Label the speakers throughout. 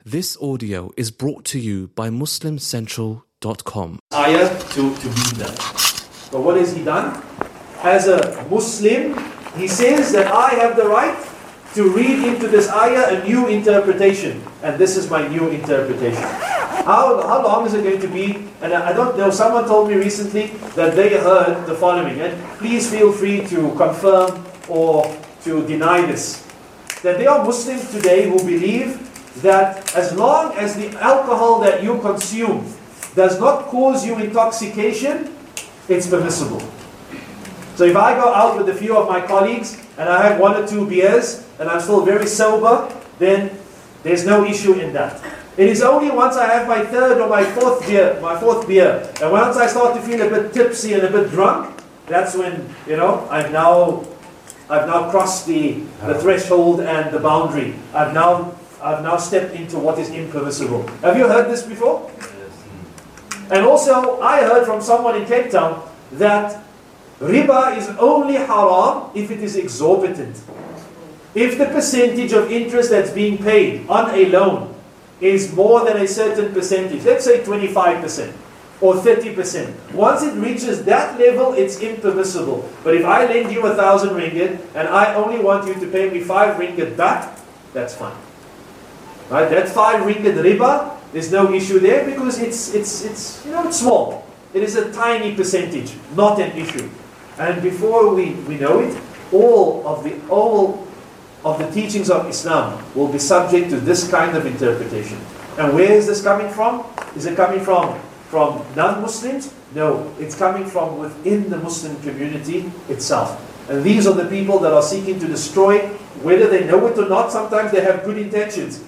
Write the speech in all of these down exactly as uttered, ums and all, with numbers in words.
Speaker 1: This audio is brought to you by Muslim Central dot com.
Speaker 2: Ayah to, to read that. But what has he done? As a Muslim, he says that I have the right to read into this ayah a new interpretation. And this is my new interpretation. How, how long is it going to be? And I, I don't know, someone told me recently that they heard the following. And please feel free to confirm or to deny this. That there are Muslims today who believe that as long as the alcohol that you consume does not cause you intoxication, it's permissible. So if I go out with a few of my colleagues and I have one or two beers and I'm still very sober, then there's no issue in that. It is only once I have my third or my fourth beer, my fourth beer, and once I start to feel a bit tipsy and a bit drunk, that's when, you know, I've now I've now crossed the, the threshold and the boundary. I've now I've now stepped into what is impermissible. Have you heard this before? Yes. And also, I heard from someone in Cape Town that riba is only haram if it is exorbitant. If the percentage of interest that's being paid on a loan is more than a certain percentage, let's say twenty-five percent or thirty percent, once it reaches that level, it's impermissible. But if I lend you a thousand ringgit and I only want you to pay me five ringgit back, that's fine. Right, that five ringgit riba, there's no issue there because it's it's it's you know it's small. It is a tiny percentage, not an issue. And before we, we know it, all of the all of the teachings of Islam will be subject to this kind of interpretation. And where is this coming from? Is it coming from from non-Muslims? No, it's coming from within the Muslim community itself. And these are the people that are seeking to destroy, whether they know it or not. Sometimes they have good intentions.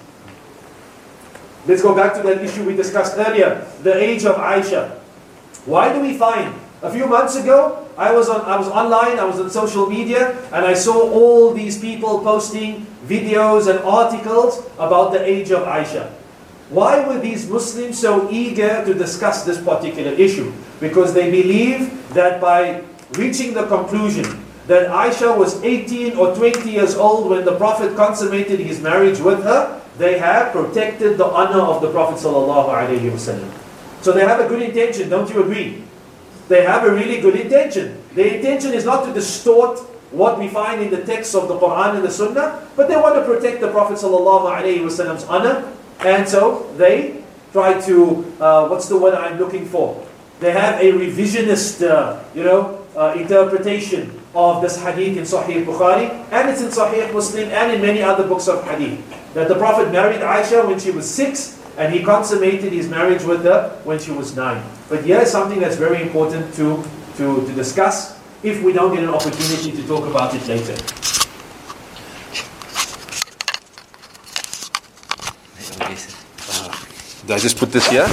Speaker 2: Let's go back to that issue we discussed earlier, the age of Aisha. Why do we find, a few months ago, I was on, I was online, I was on social media, and I saw all these people posting videos and articles about the age of Aisha. Why were these Muslims so eager to discuss this particular issue? Because they believe that by reaching the conclusion that Aisha was eighteen or twenty years old when the Prophet consummated his marriage with her, they have protected the honor of the Prophet sallallahu alaihi wasallam. So they have a good intention, don't you agree? They have a really good intention. Their intention is not to distort what we find in the texts of the Quran and the Sunnah, but they want to protect the Prophet sallallahu alaihi wasallam's honor, and so they try to, uh, what's the word I'm looking for? They have a revisionist, uh, you know, uh, interpretation of this hadith in Sahih Bukhari, and it's in Sahih Muslim, and in many other books of hadith. That the Prophet married Aisha when she was six, and he consummated his marriage with her when she was nine. But here is something that's very important to, to, to discuss if we don't get an opportunity to talk about it later.
Speaker 3: Did I just put this here?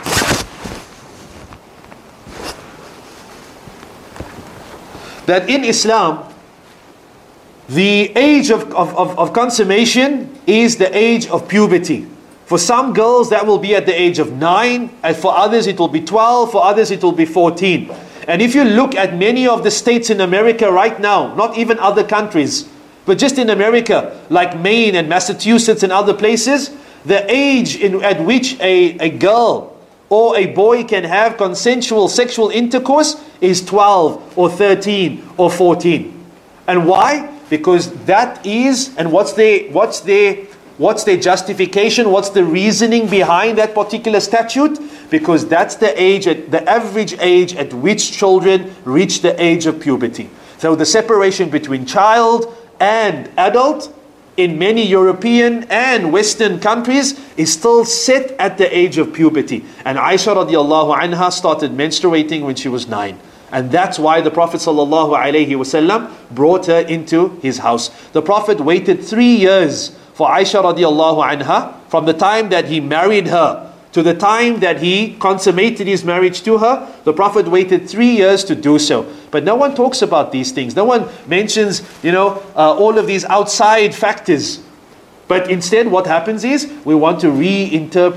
Speaker 3: That in Islam, the age of, of, of, of consummation is the age of puberty. For some girls, that will be at the age of nine, and for others it will be twelve, for others it will be fourteen. And if you look at many of the states in America right now, not even other countries, but just in America, like Maine and Massachusetts and other places, the age in, at which a, a girl or a boy can have consensual sexual intercourse is twelve or thirteen or fourteen. And why? Because that is, and what's their, what's their, what's their justification? What's the reasoning behind that particular statute? Because that's the age, at, the average age at which children reach the age of puberty. So the separation between child and adult in many European and Western countries is still set at the age of puberty. And Aisha radiallahu anha started menstruating when she was nine. And that's why the Prophet sallallahu alaihi wasallam brought her into his house. The Prophet waited three years for Aisha radiallahu anha, from the time that he married her to the time that he consummated his marriage to her. The Prophet waited three years to do so. But no one talks about these things. No one mentions, you know, uh, all of these outside factors. But instead what happens is, we want to reinterpret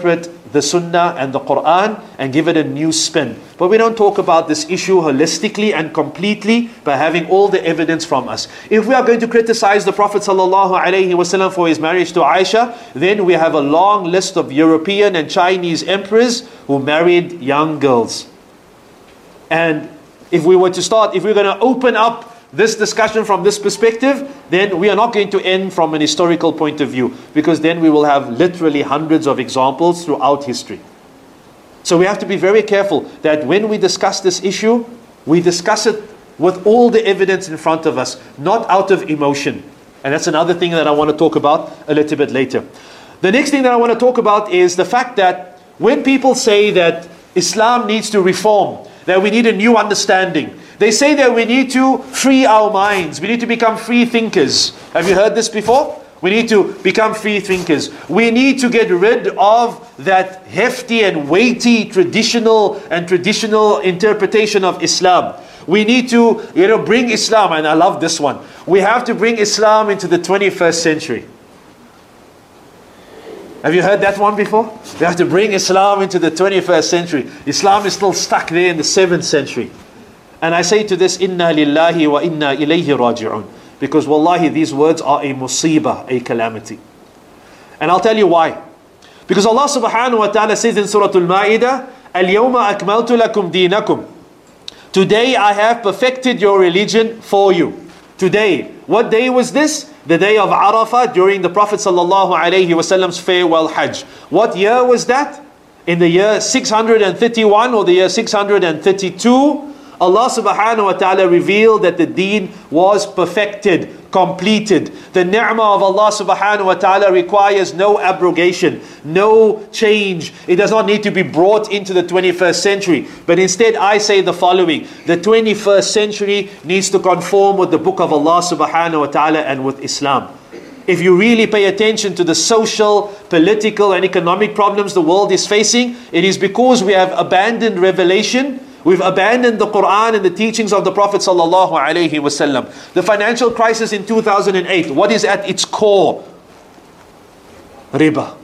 Speaker 3: the Sunnah and the Quran and give it a new spin. But we don't talk about this issue holistically and completely by having all the evidence from us. If we are going to criticize the Prophet ﷺ for his marriage to Aisha, then we have a long list of European and Chinese emperors who married young girls. And if we were to start, if we're going to open up this discussion from this perspective, then we are not going to end from an historical point of view, because then we will have literally hundreds of examples throughout history. So we have to be very careful that when we discuss this issue, we discuss it with all the evidence in front of us, not out of emotion. And that's another thing that I want to talk about a little bit later. The next thing that I want to talk about is the fact that when people say that Islam needs to reform, that we need a new understanding, they say that we need to free our minds. We need to become free thinkers. Have you heard this before? We need to become free thinkers. We need to get rid of that hefty and weighty traditional and traditional interpretation of Islam. We need to, you know, bring Islam, and I love this one. We have to bring Islam into the twenty-first century. Have you heard that one before? We have to bring Islam into the twenty-first century. Islam is still stuck there in the seventh century. And I say to this, Inna lillahi wa inna ilayhi raji'un. Because wallahi, these words are a musibah, a calamity. And I'll tell you why. Because Allah subhanahu wa ta'ala says in Surah Al-Ma'idah, Al-yawma akmaltu lakum deenakum. Today I have perfected your religion for you. Today. What day was this? The day of Arafah during the Prophet sallallahu alaihi wasallam's farewell Hajj. What year was that? In the year six hundred thirty-one or the year six hundred thirty-two. Allah subhanahu wa ta'ala revealed that the deen was perfected, completed. The ni'mah of Allah subhanahu wa ta'ala requires no abrogation, no change. It does not need to be brought into the twenty-first century. But instead I say the following: the twenty-first century needs to conform with the book of Allah subhanahu wa ta'ala and with Islam. If you really pay attention to the social, political and economic problems the world is facing, it is because we have abandoned revelation. We've abandoned the Quran and the teachings of the Prophet sallallahu alaihi wasallam. The financial crisis in two thousand eight, what is at its core? Riba.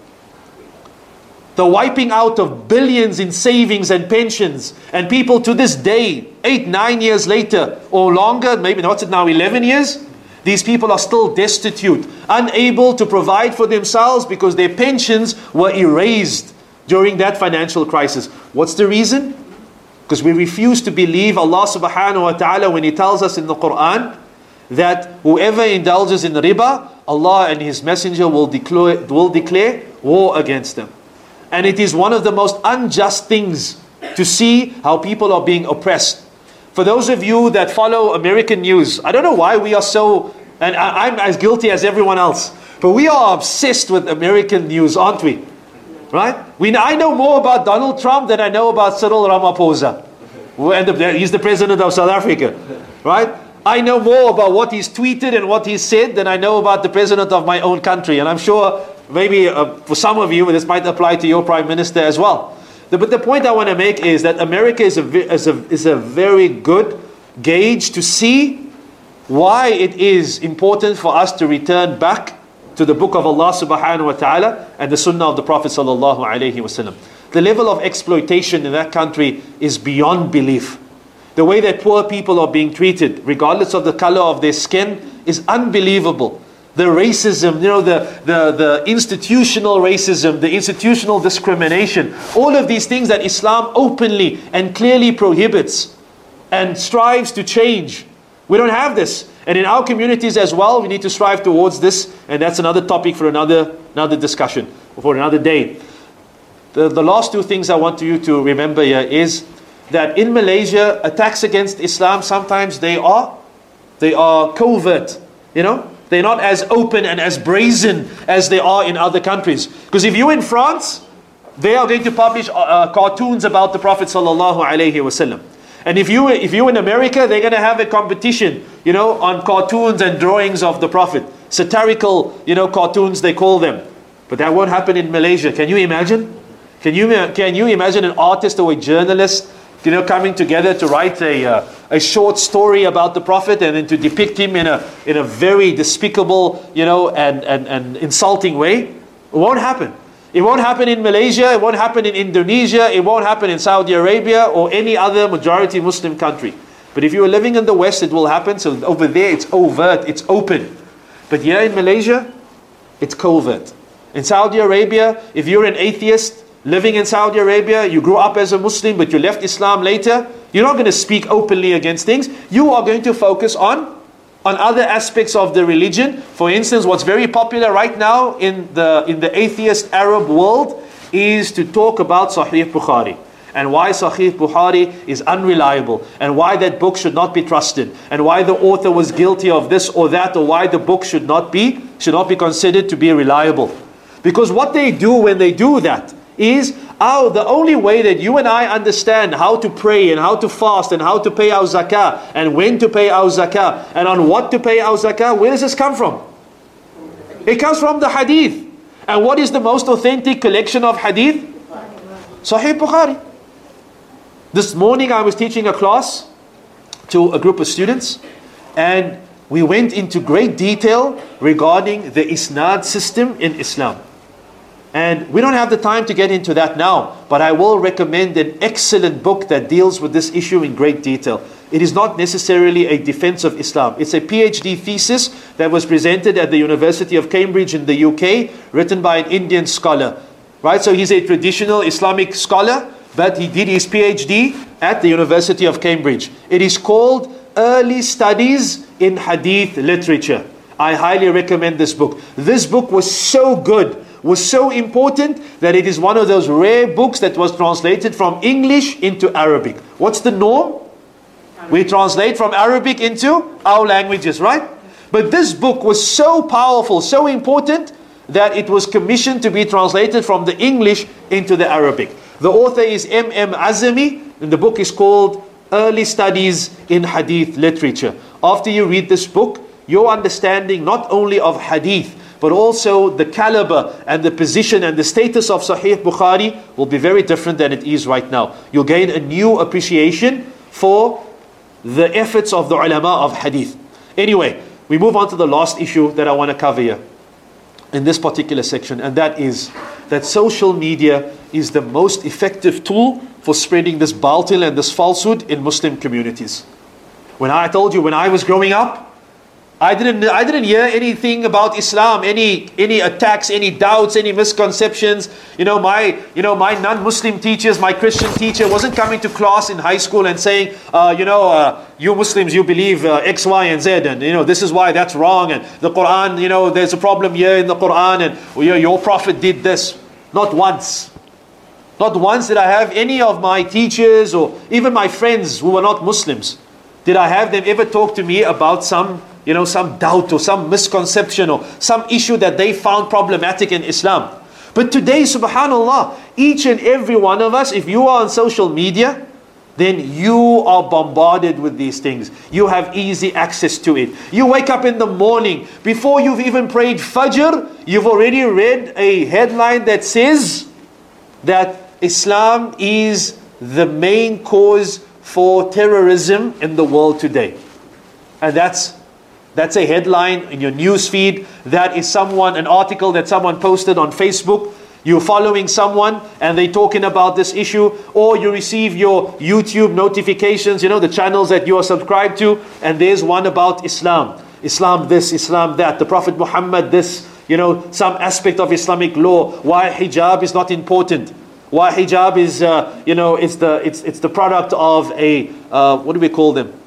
Speaker 3: The wiping out of billions in savings and pensions. And people to this day, eight, nine years later or longer, maybe what's it now, eleven years? These people are still destitute, unable to provide for themselves because their pensions were erased during that financial crisis. What's the reason? Because we refuse to believe Allah subhanahu wa ta'ala when He tells us in the Quran that whoever indulges in riba, Allah and His Messenger will declare, will declare war against them. And it is one of the most unjust things to see how people are being oppressed. For those of you that follow American news, I don't know why we are so, and I, I'm as guilty as everyone else, but we are obsessed with American news, aren't we? Right? We, I know more about Donald Trump than I know about Cyril Ramaphosa. And the, he's the president of South Africa. Right? I know more about what he's tweeted and what he's said than I know about the president of my own country. And I'm sure maybe uh, for some of you this might apply to your prime minister as well. The, but the point I want to make is that America is a, is, a, is a very good gauge to see why it is important for us to return back to the book of Allah subhanahu wa ta'ala and the sunnah of the Prophet sallallahu alaihi wasallam. The level of exploitation in that country is beyond belief. The way that poor people are being treated, regardless of the color of their skin, is unbelievable. The racism, you know, the, the, the institutional racism, the institutional discrimination, all of these things that Islam openly and clearly prohibits and strives to change. We don't have this. And in our communities as well, we need to strive towards this. And that's another topic for another, another discussion, or for another day. The, the last two things I want you to remember here is that in Malaysia, attacks against Islam, sometimes they are, they are covert, you know. They're not as open and as brazen as they are in other countries. Because if you're in France, they are going to publish uh, cartoons about the Prophet sallallahu alaihi wasallam. And if you if you're in America, they're going to have a competition, you know, on cartoons and drawings of the Prophet, satirical, you know, cartoons they call them. But that won't happen in Malaysia. Can you imagine? Can you can you imagine an artist or a journalist, you know, coming together to write a uh, a short story about the Prophet and then to depict him in a in a very despicable, you know, and and and insulting way? It won't happen. It won't happen in Malaysia, it won't happen in Indonesia, it won't happen in Saudi Arabia or any other majority Muslim country. But if you are living in the West, it will happen. So over there, it's overt, it's open. But here in Malaysia, it's covert. In Saudi Arabia, if you're an atheist living in Saudi Arabia, you grew up as a Muslim, but you left Islam later, you're not going to speak openly against things. You are going to focus on on other aspects of the religion. For instance, what's very popular right now in the in the atheist Arab world is to talk about Sahih Bukhari, and why Sahih Bukhari is unreliable, and why that book should not be trusted, and why the author was guilty of this or that, or why the book should not be should not be considered to be reliable. Because what they do when they do that is, oh, the only way that you and I understand how to pray and how to fast and how to pay our zakah and when to pay our zakah and on what to pay our zakah, where does this come from? It comes from the hadith. And what is the most authentic collection of hadith? Sahih Bukhari. This morning I was teaching a class to a group of students, and we went into great detail regarding the isnad system in Islam. And we don't have the time to get into that now, but I will recommend an excellent book that deals with this issue in great detail. It is not necessarily a defense of Islam. It's a PhD thesis that was presented at the University of Cambridge in the U K, written by an Indian scholar. Right? So he's a traditional Islamic scholar, but he did his PhD at the University of Cambridge. It is called Early Studies in Hadith Literature. I highly recommend this book. This book was so good, was so important, that it is one of those rare books that was translated from English into Arabic. What's the norm? We translate from Arabic into our languages, right? But this book was so powerful, so important, that it was commissioned to be translated from the English into the Arabic. The author is M M Azami, and the book is called Early Studies in Hadith Literature. After you read this book, your understanding not only of Hadith, but also the caliber and the position and the status of Sahih Bukhari will be very different than it is right now. You'll gain a new appreciation for the efforts of the ulama of Hadith. Anyway, we move on to the last issue that I want to cover here in this particular section, and that is that social media is the most effective tool for spreading this batil and this falsehood in Muslim communities. When I told you, when I was growing up, I didn't I didn't hear anything about Islam, any any attacks, any doubts, any misconceptions. You know, my you know my non-Muslim teachers, my Christian teacher wasn't coming to class in high school and saying, uh, you know, uh, you Muslims, you believe uh, X, Y, and Z, and you know this is why that's wrong, and the Quran, you know, there's a problem here in the Quran, and well, your, your prophet did this. Not once. Not once did I have any of my teachers or even my friends who were not Muslims, did I have them ever talk to me about some you know, some doubt or some misconception or some issue that they found problematic in Islam. But today, subhanallah, each and every one of us, if you are on social media, then you are bombarded with these things. You have easy access to it. You wake up in the morning, before you've even prayed Fajr, you've already read a headline that says that Islam is the main cause for terrorism in the world today. And that's That's a headline in your news feed. That is someone, an article that someone posted on Facebook. You're following someone and they're talking about this issue. Or you receive your YouTube notifications, you know, the channels that you are subscribed to. And there's one about Islam. Islam this, Islam that. The Prophet Muhammad this, you know, some aspect of Islamic law. Why hijab is not important. Why hijab is, uh, you know, it's the, it's, it's the product of a, uh, what do we call them?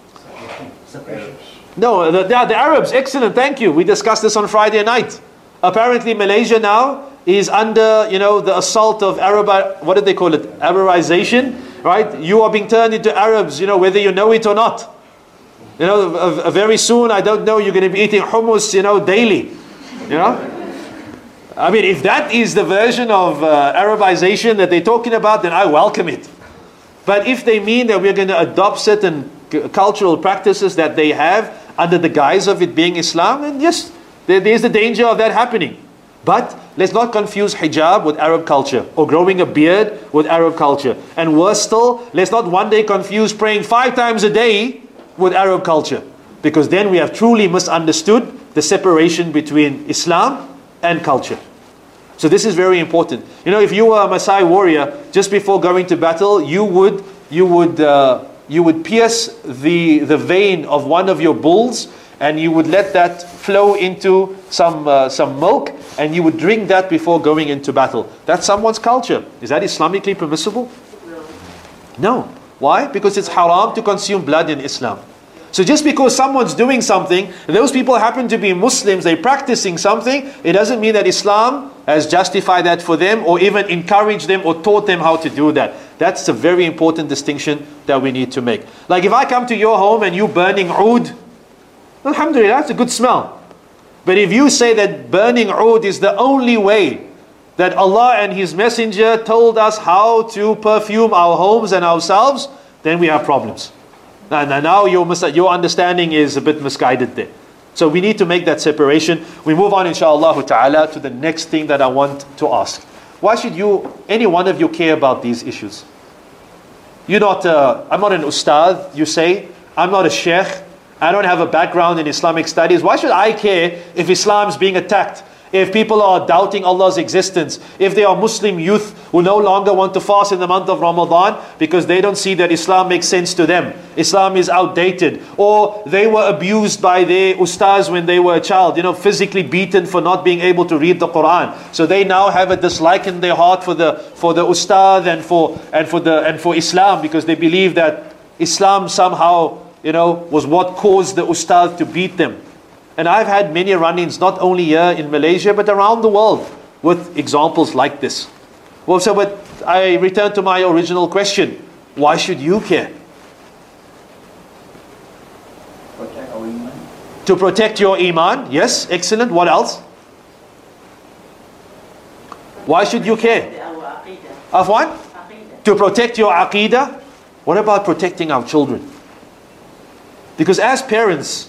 Speaker 3: No, the, the, the Arabs, excellent, thank you. We discussed this on Friday night. Apparently Malaysia now is under, you know, the assault of Arab, what did they call it? Arabization, right? You are being turned into Arabs, you know, whether you know it or not. You know, uh, uh, very soon, I don't know, you're going to be eating hummus, you know, daily. You know? I mean, if that is the version of uh, Arabization that they're talking about, then I welcome it. But if they mean that we're going to adopt certain cultural practices that they have under the guise of it being Islam, and yes, there, there's the danger of that happening. But let's not confuse hijab with Arab culture, or growing a beard with Arab culture. And worse still, let's not one day confuse praying five times a day with Arab culture, because then we have truly misunderstood the separation between Islam and culture. So this is very important. You know, if you were a Maasai warrior, just before going to battle, you would you would uh, you would pierce the the vein of one of your bulls, and you would let that flow into some uh, some milk, and you would drink that before going into battle. That's someone's culture. Is that Islamically permissible? No. Why? Because it's haram to consume blood in Islam. So just because someone's doing something, and those people happen to be Muslims, they're practicing something, it doesn't mean that Islam has justified that for them or even encouraged them or taught them how to do that. That's a very important distinction that we need to make. Like if I come to your home and you burning oud, alhamdulillah, that's a good smell. But if you say that burning oud is the only way that Allah and His Messenger told us how to perfume our homes and ourselves, then we have problems. And now your, your understanding is a bit misguided there. So we need to make that separation. We move on, inshaAllah ta'ala, to the next thing that I want to ask. Why should you, any one of you, care about these issues? You're not, uh, I'm not an ustad, you say. I'm not a sheikh. I don't have a background in Islamic studies. Why should I care if Islam is being attacked? If people are doubting Allah's existence, if there are Muslim youth who no longer want to fast in the month of Ramadan because they don't see that Islam makes sense to them, Islam is outdated, or they were abused by their ustaz when they were a child, you know, physically beaten for not being able to read the Quran. So they now have a dislike in their heart for the for the ustaz and for and for the and for Islam because they believe that Islam somehow, you know, was what caused the ustaz to beat them. And I've had many run-ins, not only here in Malaysia, but around the world, with examples like this. Well, so but I return to my original question. Why should you care?
Speaker 4: Protect our iman.
Speaker 3: To protect your iman. Yes, excellent. What else? Why should you care? Of what? To protect your aqidah. What about protecting our children? Because as parents,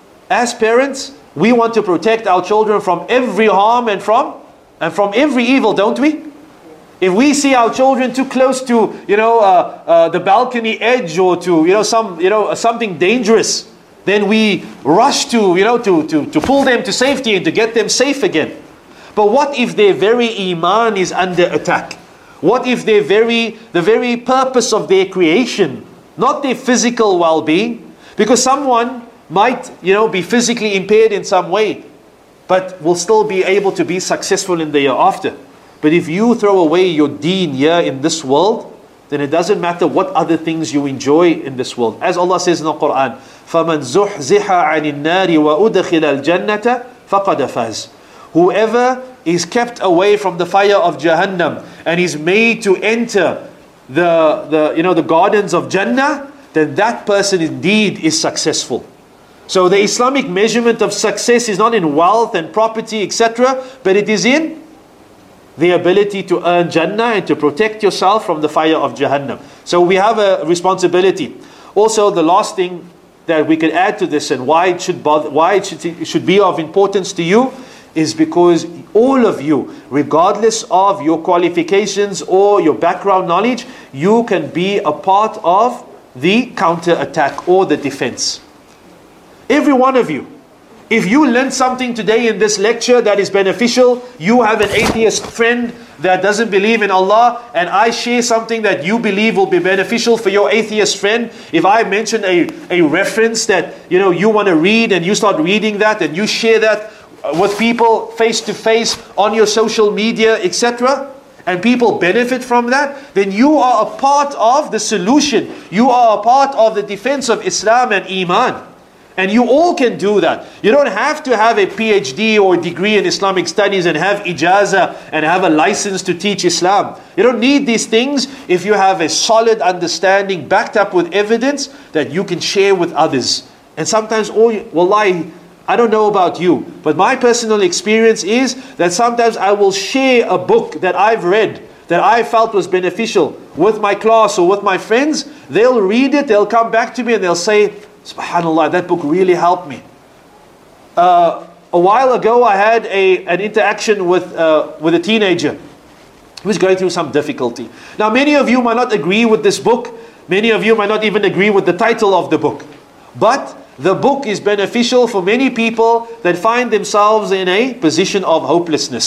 Speaker 3: As parents, we want to protect our children from every harm and from and from every evil, don't we? If we see our children too close to, you know, uh, uh, the balcony edge or to, you know, some, you know, something dangerous, then we rush to, you know, to, to, to pull them to safety and to get them safe again. But what if their very iman is under attack? What if their very, the very purpose of their creation, not their physical well-being, because someone might, you know, be physically impaired in some way, but will still be able to be successful in the year after. But if you throw away your deen here in this world, then it doesn't matter what other things you enjoy in this world. As Allah says in the Quran, فَمَنْ زُحْزِحَ عَنِ النَّارِ وَأُدْخِلَ الْجَنَّةَ فَقَدْ فَازَ. Whoever is kept away from the fire of Jahannam and is made to enter the, the, you know, the gardens of Jannah, then that person indeed is successful. So the Islamic measurement of success is not in wealth and property, et cetera, but it is in the ability to earn Jannah and to protect yourself from the fire of Jahannam. So we have a responsibility. Also, the last thing that we could add to this and why it should bother, why it should, it should be of importance to you is because all of you, regardless of your qualifications or your background knowledge, you can be a part of the counter-attack or the defense. Every one of you. If you learn something today in this lecture that is beneficial, you have an atheist friend that doesn't believe in Allah, and I share something that you believe will be beneficial for your atheist friend. If I mention a, a reference that, you know, you want to read and you start reading that and you share that with people face to face on your social media, et cetera, and people benefit from that, then you are a part of the solution. You are a part of the defense of Islam and Iman. And you all can do that. You don't have to have a PhD or degree in Islamic studies and have ijazah and have a license to teach Islam. You don't need these things if you have a solid understanding backed up with evidence that you can share with others. And sometimes, oh, wallahi, I don't know about you, but my personal experience is that sometimes I will share a book that I've read that I felt was beneficial with my class or with my friends. They'll read it, they'll come back to me and they'll say, SubhanAllah, that book really helped me. Uh, a while ago, I had a, an interaction with, uh, with a teenager who was going through some difficulty. Now, many of you might not agree with this book. Many of you might not even agree with the title of the book. But the book is beneficial for many people that find themselves in a position of hopelessness.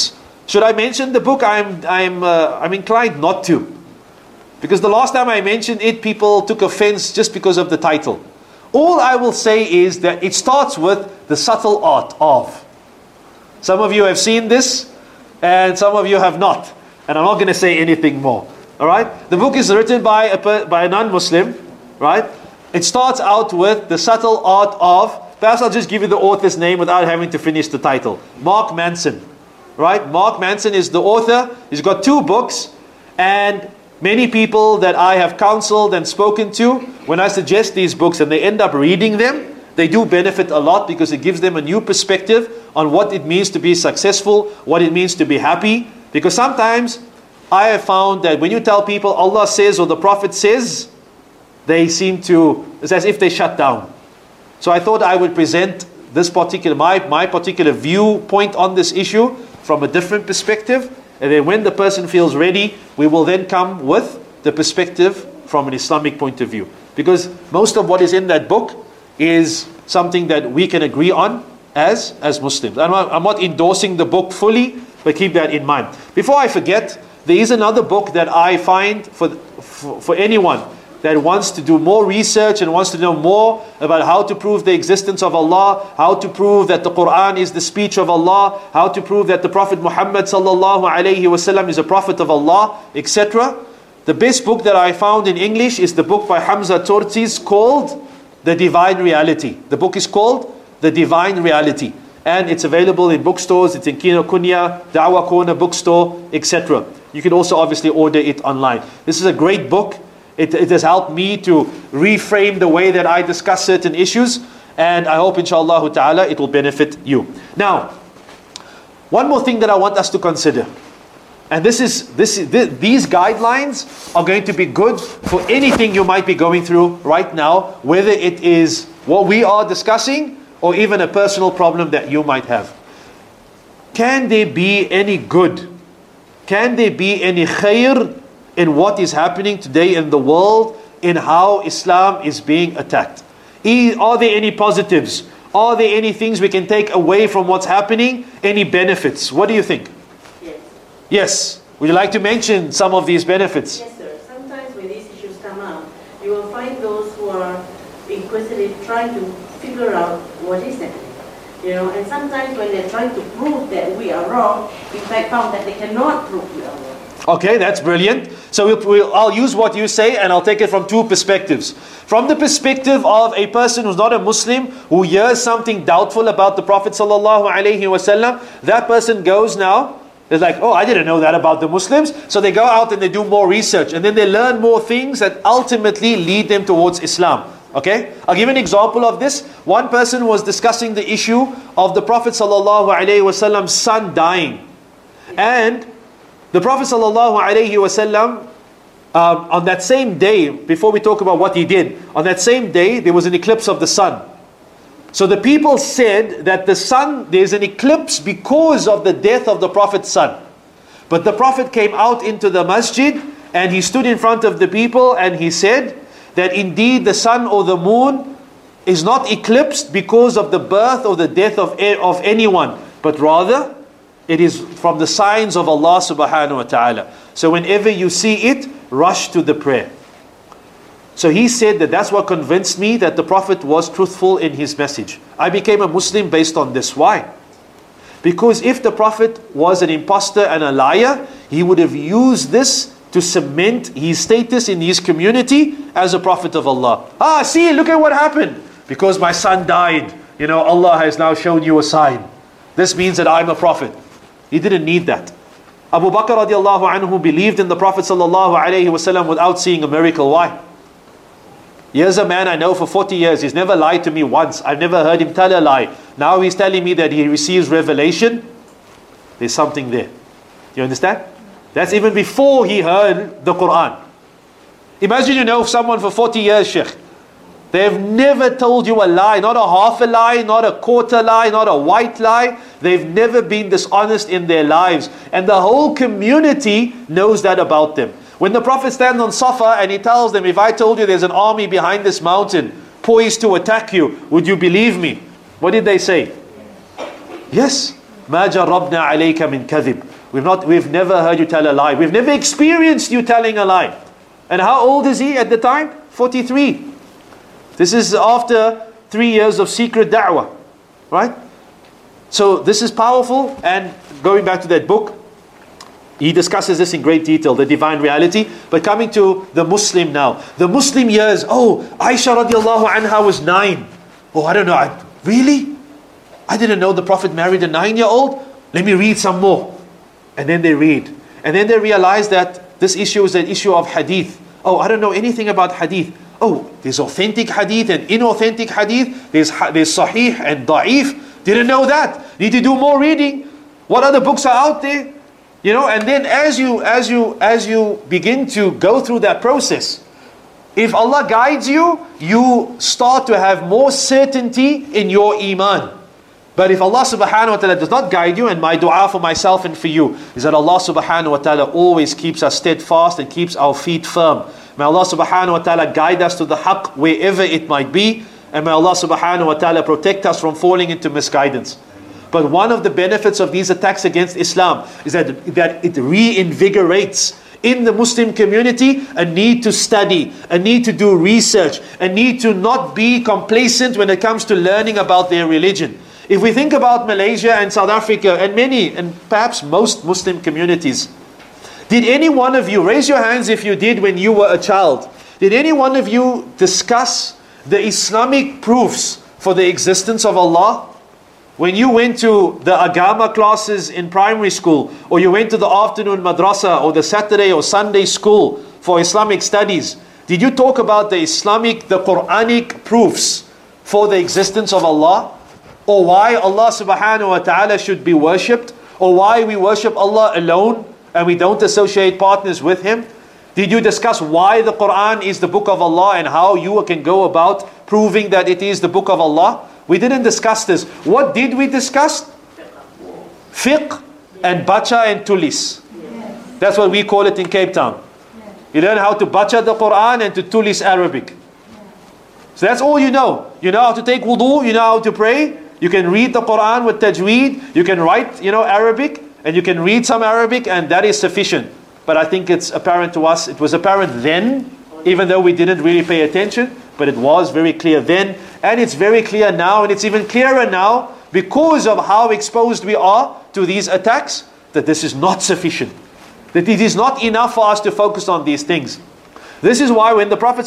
Speaker 3: Should I mention the book? I'm, I'm, uh, I'm inclined not to. Because the last time I mentioned it, people took offense just because of the title. All I will say is that it starts with the subtle art of. Some of you have seen this, and some of you have not. And I'm not going to say anything more. All right? The book is written by a, by a non-Muslim, right? It starts out with the subtle art of, perhaps I'll just give you the author's name without having to finish the title. Mark Manson, right? Mark Manson is the author. He's got two books, and many people that I have counseled and spoken to, when I suggest these books and they end up reading them, they do benefit a lot because it gives them a new perspective on what it means to be successful, what it means to be happy. Because sometimes I have found that when you tell people Allah says or the Prophet says, they seem to, it's as if they shut down. So I thought I would present this particular, my, my particular viewpoint on this issue from a different perspective. And then when the person feels ready, we will then come with the perspective from an Islamic point of view. Because most of what is in that book is something that we can agree on as, as Muslims. I'm not, I'm not endorsing the book fully, but keep that in mind. Before I forget, there is another book that I find for, for, for anyone that wants to do more research and wants to know more about how to prove the existence of Allah, how to prove that the Quran is the speech of Allah, how to prove that the Prophet Muhammad sallallahu alaihi wasallam is a prophet of Allah, et cetera. The best book that I found in English is the book by Hamza Tortis called The Divine Reality. The book is called The Divine Reality. And it's available in bookstores, it's in Kinokuniya, Da'wah Corner bookstore, et cetera. You can also obviously order it online. This is a great book. It, it has helped me to reframe the way that I discuss certain issues, and I hope inshallah ta'ala it will benefit you. Now, one more thing that I want us to consider, and this is, this is th these guidelines are going to be good for anything you might be going through right now, whether it is what we are discussing or even a personal problem that you might have. Can there be any good? Can there be any khair in what is happening today in the world, in how Islam is being attacked? Are there any positives? Are there any things we can take away from what's happening? Any benefits? What do you think?
Speaker 5: Yes.
Speaker 3: Yes. Would you like to mention some of these benefits?
Speaker 5: Yes, sir. Sometimes when these issues come up, you will find those who are inquisitive trying to figure out what is happening. You know, and sometimes when they're trying to prove that we are wrong, in fact found that they cannot prove we are wrong.
Speaker 3: Okay, that's brilliant. So we'll, we'll, I'll use what you say and I'll take it from two perspectives. From the perspective of a person who's not a Muslim, who hears something doubtful about the Prophet sallallahu alaihi wasallam, that person goes now, they're like, oh, I didn't know that about the Muslims. So they go out and they do more research and then they learn more things that ultimately lead them towards Islam. Okay, I'll give an example of this. One person was discussing the issue of the Prophet sallallahu alaihi wasallam's son dying. And the Prophet sallallahu alaihi wasallam, um, on that same day, before we talk about what he did, on that same day there was an eclipse of the sun. So the people said that the sun, there's an eclipse because of the death of the Prophet's son. But the Prophet came out into the masjid and he stood in front of the people and he said that indeed the sun or the moon is not eclipsed because of the birth or the death of, of anyone, but rather it is from the signs of Allah subhanahu wa ta'ala. So whenever you see it, rush to the prayer. So he said that that's what convinced me that the Prophet was truthful in his message. I became a Muslim based on this. Why? Because if the Prophet was an imposter and a liar, he would have used this to cement his status in his community as a Prophet of Allah. Ah, see, look at what happened. Because my son died, you know, Allah has now shown you a sign. This means that I'm a Prophet. He didn't need that. Abu Bakr radiallahu anhu believed in the Prophet sallallahu alaihi wasallam without seeing a miracle. Why? Here's a man I know for forty years. He's never lied to me once. I've never heard him tell a lie. Now he's telling me that he receives revelation. There's something there. You understand? That's even before he heard the Quran. Imagine you know someone for forty years, Sheikh. They've never told you a lie, not a half a lie, not a quarter lie, not a white lie. They've never been dishonest in their lives. And the whole community knows that about them. When the Prophet stands on Safa and he tells them, if I told you there's an army behind this mountain poised to attack you, would you believe me? What did they say? Yes. مَا جَرَّبْنَا عَلَيْكَ مِنْ كَذِبٍ We've not, we've never heard you tell a lie. We've never experienced you telling a lie. And how old is he at the time? forty-three. This is after three years of secret da'wah. Right? So this is powerful. And going back to that book, he discusses this in great detail, the divine reality. But coming to the Muslim now. The Muslim years, oh, Aisha radiallahu anha was nine. Oh, I don't know. I, really? I didn't know the Prophet married a nine-year-old. Let me read some more. And then they read. And then they realize that this issue is an issue of hadith. Oh, I don't know anything about hadith. Oh, there's authentic hadith and inauthentic hadith. There's, there's sahih and da'if. Didn't know that. Need to do more reading. What other books are out there? You know, and then as you, as you, as you begin to go through that process, if Allah guides you, you start to have more certainty in your iman. But if Allah subhanahu wa ta'ala does not guide you, and my dua for myself and for you is that Allah subhanahu wa ta'ala always keeps us steadfast and keeps our feet firm. May Allah subhanahu wa ta'ala guide us to the haqq wherever it might be. And may Allah subhanahu wa ta'ala protect us from falling into misguidance. But one of the benefits of these attacks against Islam is that, that it reinvigorates in the Muslim community a need to study, a need to do research, a need to not be complacent when it comes to learning about their religion. If we think about Malaysia and South Africa and many, and perhaps most Muslim communities, did any one of you, raise your hands if you did when you were a child, did any one of you discuss the Islamic proofs for the existence of Allah? When you went to the Agama classes in primary school, or you went to the afternoon madrasa, or the Saturday or Sunday school for Islamic studies, did you talk about the Islamic, the Quranic proofs for the existence of Allah? Or why Allah subhanahu wa ta'ala should be worshipped? Or why we worship Allah alone and we don't associate partners with Him? Did you discuss why the Quran is the book of Allah and how you can go about proving that it is the book of Allah? We didn't discuss this. What did we discuss? Fiqh and bacha and tulis. That's what we call it in Cape Town. You learn how to bacha the Quran and to tulis Arabic. So that's all you know. You know how to take wudu, you know how to pray. You can read the Quran with tajweed. You can write, you know, Arabic. And you can read some Arabic, and that is sufficient. But I think it's apparent to us. It was apparent then, even though we didn't really pay attention. But it was very clear then. And it's very clear now. And it's even clearer now because of how exposed we are to these attacks, that this is not sufficient. That it is not enough for us to focus on these things. This is why when the Prophet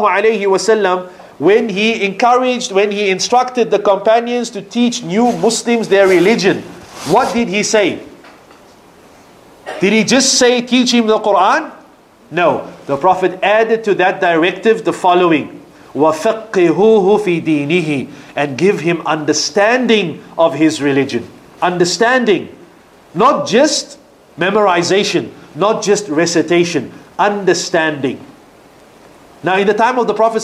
Speaker 3: ﷺ, when he encouraged, when he instructed the companions to teach new Muslims their religion, what did he say? Did he just say, teach him the Quran? No. The Prophet added to that directive the following: وَفَقِّهُوهُ فِي دِينِهِ, and give him understanding of his religion. Understanding. Not just memorization, not just recitation. Understanding. Now in the time of the Prophet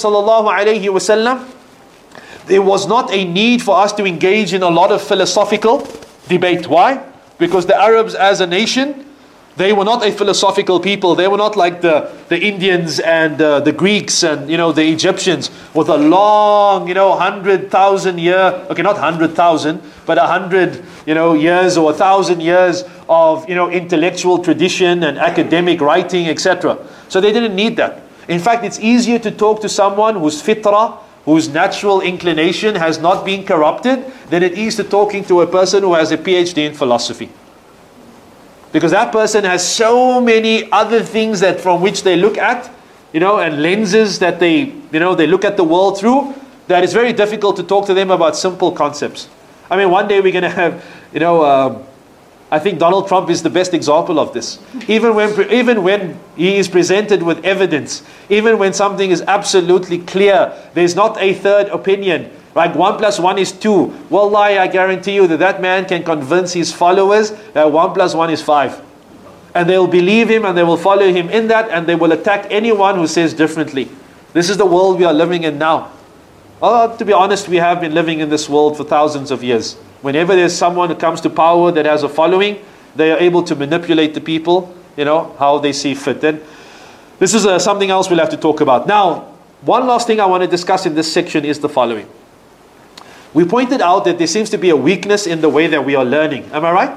Speaker 3: ﷺ, there was not a need for us to engage in a lot of philosophical debate. Why? Because the Arabs as a nation, they were not a philosophical people. They were not like the, the Indians and uh, the Greeks and, you know, the Egyptians with a long, you know, hundred thousand year, okay, not hundred thousand, but a hundred, you know, years or a thousand years of, you know, intellectual tradition and academic writing, et cetera. So they didn't need that. In fact, it's easier to talk to someone whose fitrah, whose natural inclination has not been corrupted, than it is to talking to a person who has a PhD in philosophy. Because that person has so many other things that from which they look at, you know, and lenses that they, you know, they look at the world through, that it's very difficult to talk to them about simple concepts. I mean, one day we're going to have, you know, uh, I think Donald Trump is the best example of this. Even when, even when he is presented with evidence, even when something is absolutely clear, there's not a third opinion. Like one plus one is two. Wallahi, I guarantee you that that man can convince his followers that one plus one is five. And they'll believe him and they will follow him in that, and they will attack anyone who says differently. This is the world we are living in now. Oh, to be honest, we have been living in this world for thousands of years. Whenever there's someone who comes to power that has a following, they are able to manipulate the people, you know, how they see fit. And this is uh, something else we'll have to talk about. Now, one last thing I want to discuss in this section is the following. We pointed out that there seems to be a weakness in the way that we are learning. Am I right?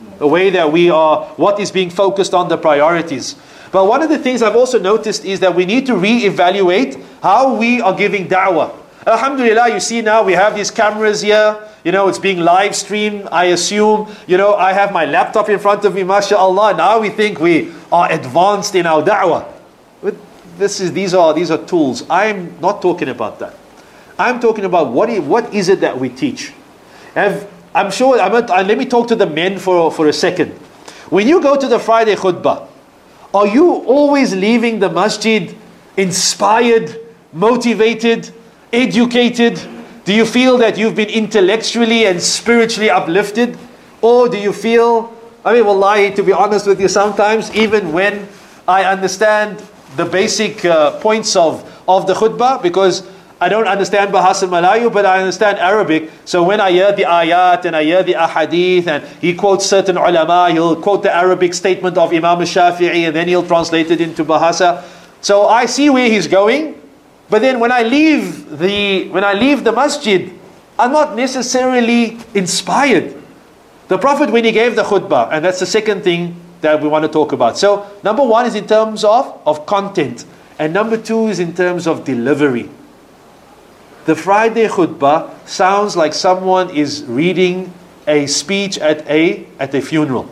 Speaker 3: The way that we are, what is being focused on, the priorities. But one of the things I've also noticed is that we need to re-evaluate how we are giving da'wah. Alhamdulillah, you see now we have these cameras here. You know, it's being live streamed, I assume. You know, I have my laptop in front of me, mashallah. Now we think we are advanced in our da'wah. But this is, these are, these are tools. I'm not talking about that. I'm talking about what is, what is it that we teach. Have, I'm sure, I'm not, uh, let me talk to the men for, for a second. When you go to the Friday khutbah, are you always leaving the masjid inspired, motivated, educated? Do you feel that you've been intellectually and spiritually uplifted? Or do you feel, I mean, wallahi, to be honest with you, sometimes even when I understand the basic uh, points of, of the khutbah, because I don't understand Bahasa Malayu, but I understand Arabic. So when I hear the ayat and I hear the ahadith and he quotes certain ulama, he'll quote the Arabic statement of Imam al-Shafi'i and then he'll translate it into Bahasa. So I see where he's going. But then when I leave the when I leave the masjid, I'm not necessarily inspired. The Prophet, when he gave the khutbah, and that's the second thing that we want to talk about. So number one is in terms of, of content. And number two is in terms of delivery. The Friday khutbah sounds like someone is reading a speech at a at a funeral.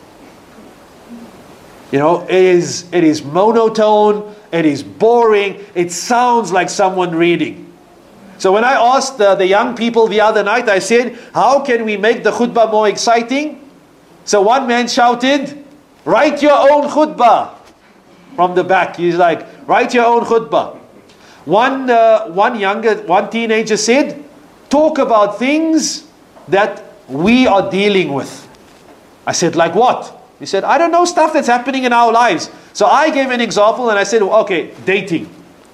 Speaker 3: You know, it is it is monotone, it is boring, it sounds like someone reading. So when I asked the, the young people the other night, I said, how can we make the khutbah more exciting? So one man shouted, write your own khutbah. From the back, he's like, write your own khutbah. One, uh, one younger, one teenager said, talk about things that we are dealing with. I said, like what? He said, I don't know, stuff that's happening in our lives. So I gave an example and I said, okay, dating.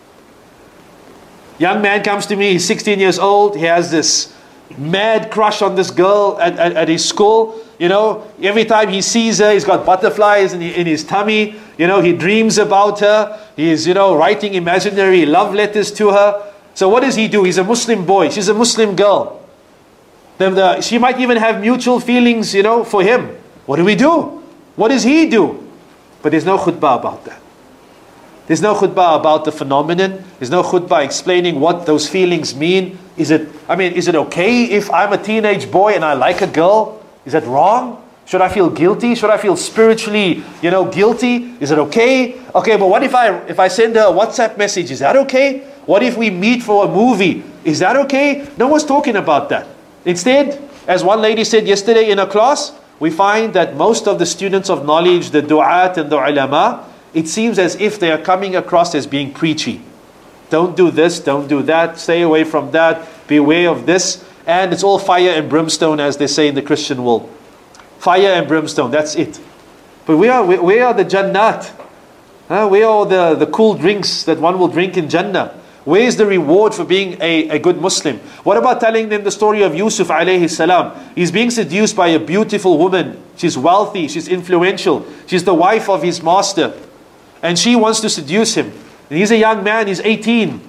Speaker 3: Young man comes to me, he's sixteen years old, he has this mad crush on this girl at, at, at his school. You know, every time he sees her, he's got butterflies in, in his tummy. You know, he dreams about her. He's, you know, writing imaginary love letters to her. So what does he do? He's a Muslim boy. She's a Muslim girl. The, the, she might even have mutual feelings, you know, for him. What do we do? What does he do? But there's no khutbah about that. There's no khutbah about the phenomenon. There's no khutbah explaining what those feelings mean. Is it, I mean, is it okay if I'm a teenage boy and I like a girl? Is that wrong? Should I feel guilty? Should I feel spiritually, you know, guilty? Is it okay? Okay, but what if I if I send her a WhatsApp message? Is that okay? What if we meet for a movie? Is that okay? No one's talking about that. Instead, as one lady said yesterday in a class, we find that most of the students of knowledge, the du'at and the ulama, it seems as if they are coming across as being preachy. Don't do this, don't do that, stay away from that, beware of this. And it's all fire and brimstone, as they say in the Christian world. Fire and brimstone, that's it. But where are, where are the Jannat? Huh? Where are the, the cool drinks that one will drink in Jannah? Where is the reward for being a, a good Muslim? What about telling them the story of Yusuf alayhi salam? He's being seduced by a beautiful woman. She's wealthy, she's influential. She's the wife of his master. And she wants to seduce him. And he's a young man, he's eighteen.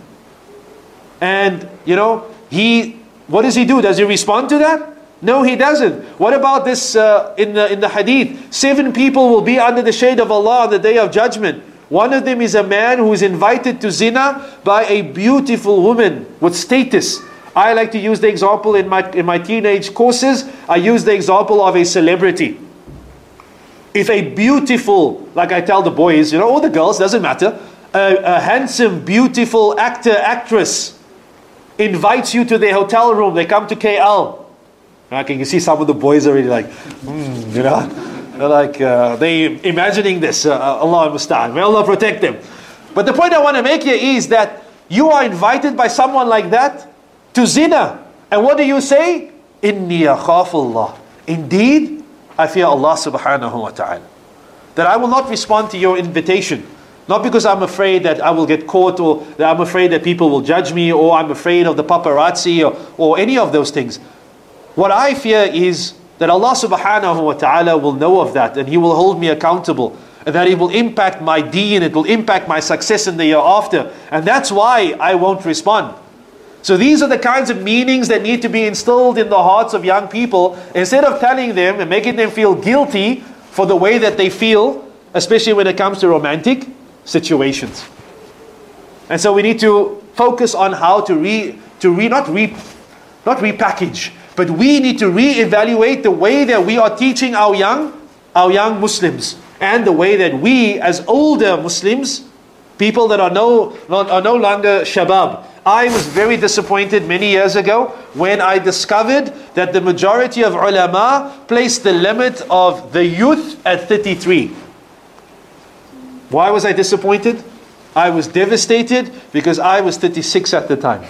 Speaker 3: And, you know, he... What does he do? Does he respond to that? No, he doesn't. What about this uh, in the in the hadith? Seven people will be under the shade of Allah on the day of judgment. One of them is a man who is invited to zina by a beautiful woman with status. I like to use the example in my in my teenage courses. I use the example of a celebrity. If a beautiful, like I tell the boys, you know, or the girls, doesn't matter, a, a handsome, beautiful actor, actress invites you to their hotel room. They come to K L. Okay, you see some of the boys already like, mm, you know, they're like, uh, they imagining this. Uh, Allah musta'an. May Allah protect them. But the point I want to make here is that you are invited by someone like that to zina. And what do you say? Inni akhafullah. Indeed, I fear Allah subhanahu wa ta'ala. That I will not respond to your invitation. Not because I'm afraid that I will get caught, or that I'm afraid that people will judge me, or I'm afraid of the paparazzi, or, or any of those things. What I fear is that Allah subhanahu wa ta'ala will know of that, and He will hold me accountable, and that it will impact my deen, it will impact my success in the year after. And that's why I won't respond. So these are the kinds of meanings that need to be instilled in the hearts of young people, instead of telling them and making them feel guilty for the way that they feel, especially when it comes to romantic situations. And so we need to focus on how to re, to re, not re, not repackage, but we need to reevaluate the way that we are teaching our young, our young Muslims, and the way that we, as older Muslims, people that are no, not, are no longer shabab. I was very disappointed many years ago when I discovered that the majority of ulama placed the limit of the youth at thirty-three. Why was I disappointed? I was devastated because I was thirty-six at the time.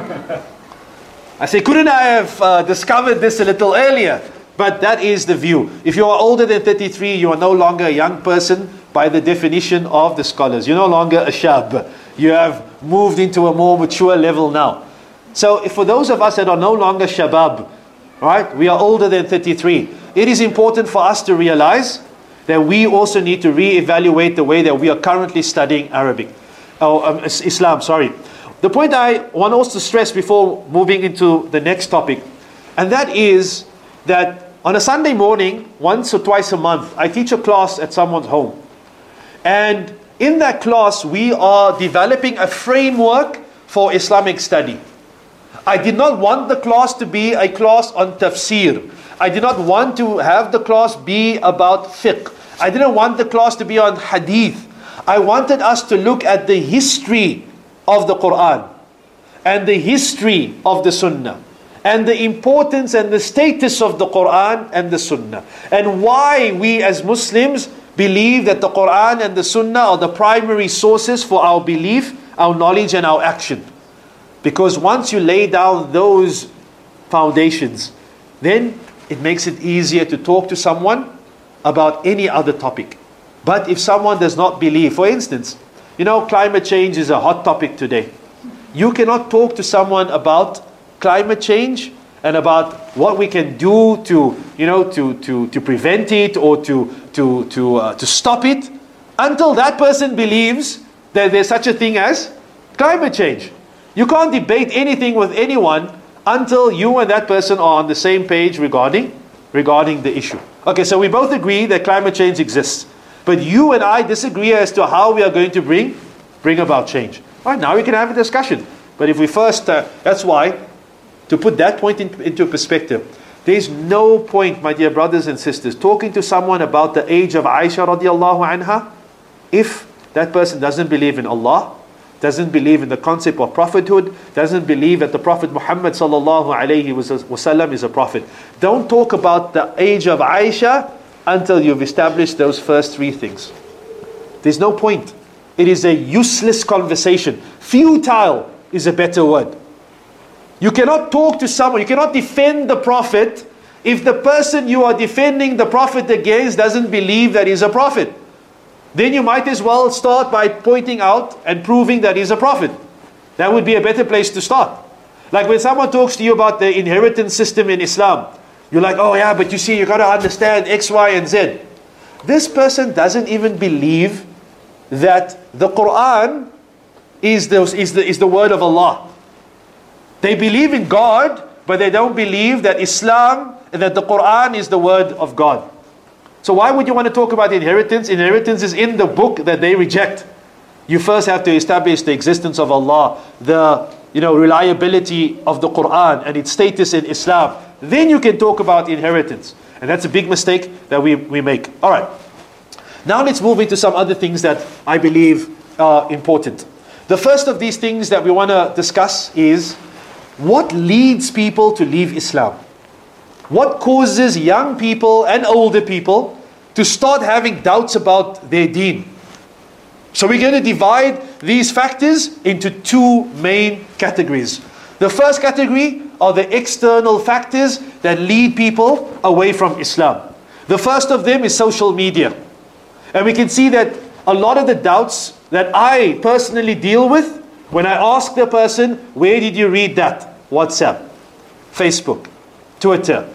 Speaker 3: I say, couldn't I have uh, discovered this a little earlier? But that is the view. If you are older than thirty-three, you are no longer a young person by the definition of the scholars. You're no longer a shab. You have moved into a more mature level now. So if for those of us that are no longer shabab, right, we are older than thirty-three, it is important for us to realize that we also need to re-evaluate the way that we are currently studying Arabic. Oh, um, Islam, sorry. The point I want also to stress before moving into the next topic, and that is that on a Sunday morning, once or twice a month, I teach a class at someone's home. And in that class, we are developing a framework for Islamic study. I did not want the class to be a class on tafsir. I did not want to have the class be about fiqh. I didn't want the class to be on hadith. I wanted us to look at the history of the Quran and the history of the Sunnah and the importance and the status of the Quran and the Sunnah, and why we as Muslims believe that the Quran and the Sunnah are the primary sources for our belief, our knowledge and our action. Because once you lay down those foundations, then it makes it easier to talk to someone about any other topic. But if someone does not believe, for instance, you know, climate change is a hot topic today. You cannot talk to someone about climate change and about what we can do to, you know, to to to prevent it or to to to uh, to stop it, until that person believes that there's such a thing as climate change. You can't debate anything with anyone until you and that person are on the same page regarding regarding the issue. Okay, so we both agree that climate change exists, but you and I disagree as to how we are going to bring bring about change. All right, now we can have a discussion. But if we first, uh, that's why, to put that point in, into perspective, there's no point, my dear brothers and sisters, talking to someone about the age of Aisha radiallahu anha if that person doesn't believe in Allah, doesn't believe in the concept of prophethood, doesn't believe that the Prophet Muhammad sallallahu alayhi wasallam is a prophet. Don't talk about the age of Aisha until you've established those first three things. There's no point. It is a useless conversation. Futile is a better word. You cannot talk to someone, you cannot defend the Prophet if the person you are defending the Prophet against doesn't believe that he's a prophet. Then you might as well start by pointing out and proving that he's a prophet. That would be a better place to start. Like when someone talks to you about the inheritance system in Islam, you're like, oh yeah, but you see, you got to understand X, Y, and Z. This person doesn't even believe that the Quran is the, is the, is the word of Allah. They believe in God, but they don't believe that Islam, that the Quran is the word of God. So why would you want to talk about inheritance? Inheritance is in the book that they reject. You first have to establish the existence of Allah, the you know reliability of the Quran and its status in Islam. Then you can talk about inheritance. And that's a big mistake that we, we make. All right. Now let's move into some other things that I believe are important. The first of these things that we want to discuss is what leads people to leave Islam. What causes young people and older people to start having doubts about their deen? So we're going to divide these factors into two main categories. The first category are the external factors that lead people away from Islam. The first of them is social media. And we can see that a lot of the doubts that I personally deal with, when I ask the person, where did you read that? WhatsApp, Facebook, Twitter.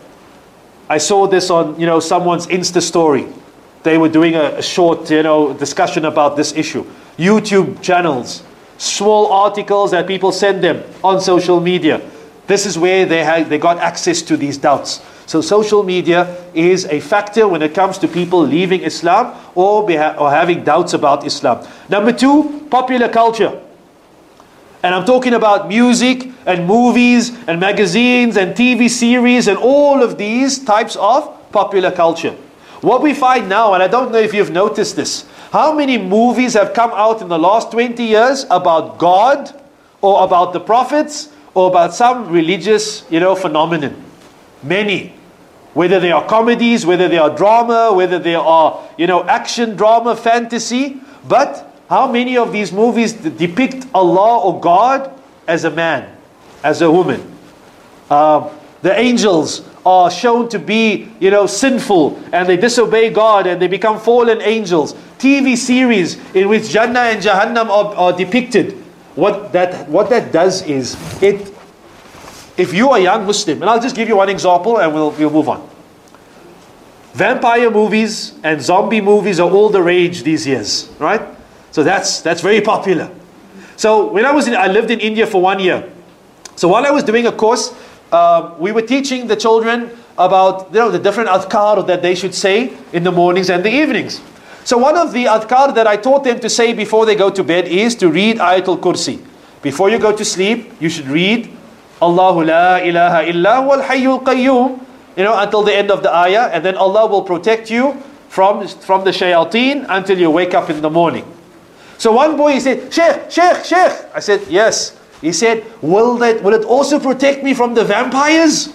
Speaker 3: I saw this on, you know, someone's Insta story. They were doing a, a short, you know, discussion about this issue. YouTube channels. small articles that people send them on social media. This is where they have, they got access to these doubts. So social media is a factor when it comes to people leaving Islam or, beha- or having doubts about Islam. Number two, popular culture. And I'm talking about music and movies and magazines and T V series and all of these types of popular culture. What we find now, and I don't know if you've noticed this, how many movies have come out in the last twenty years about God or about the prophets or about some religious, you know, phenomenon? Many. Whether they are comedies, whether they are drama, whether they are, you know, action, drama, fantasy. But how many of these movies depict Allah or God as a man, as a woman? Uh, the angels are shown to be, you know, sinful and they disobey God and they become fallen angels. T V series in which Jannah and Jahannam are, are depicted. What that, what that does is, it, if you are a young Muslim, and I'll just give you one example and we'll, we'll move on. Vampire movies and zombie movies are all the rage these years, right? So that's, that's very popular. So when I was in, I lived in India for one year. So while I was doing a course, uh, we were teaching the children about, you know, the different adhkar that they should say in the mornings and the evenings. So one of the adhkar that I taught them to say before they go to bed is to read Ayatul Kursi. Before you go to sleep, you should read Allahu la ilaha illa huwal hayyul qayyum, you know, until the end of the ayah, and then Allah will protect you from, from the shayateen until you wake up in the morning. So one boy, he said, Sheikh, Sheikh, Sheikh. I said, yes. He said, will that, will it also protect me from the vampires?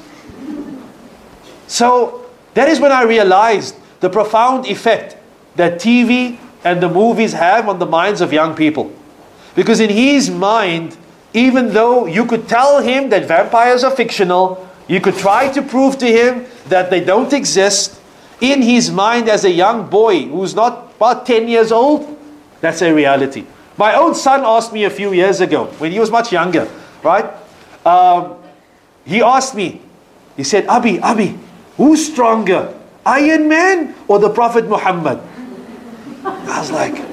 Speaker 3: So that is when I realized the profound effect that T V and the movies have on the minds of young people. Because in his mind, even though you could tell him that vampires are fictional, you could try to prove to him that they don't exist, in his mind as a young boy who's not about ten years old, that's a reality. My own son asked me a few years ago, when he was much younger, right? Um, he asked me, he said, Abi, Abi, who's stronger, Iron Man or the Prophet Muhammad? I was like,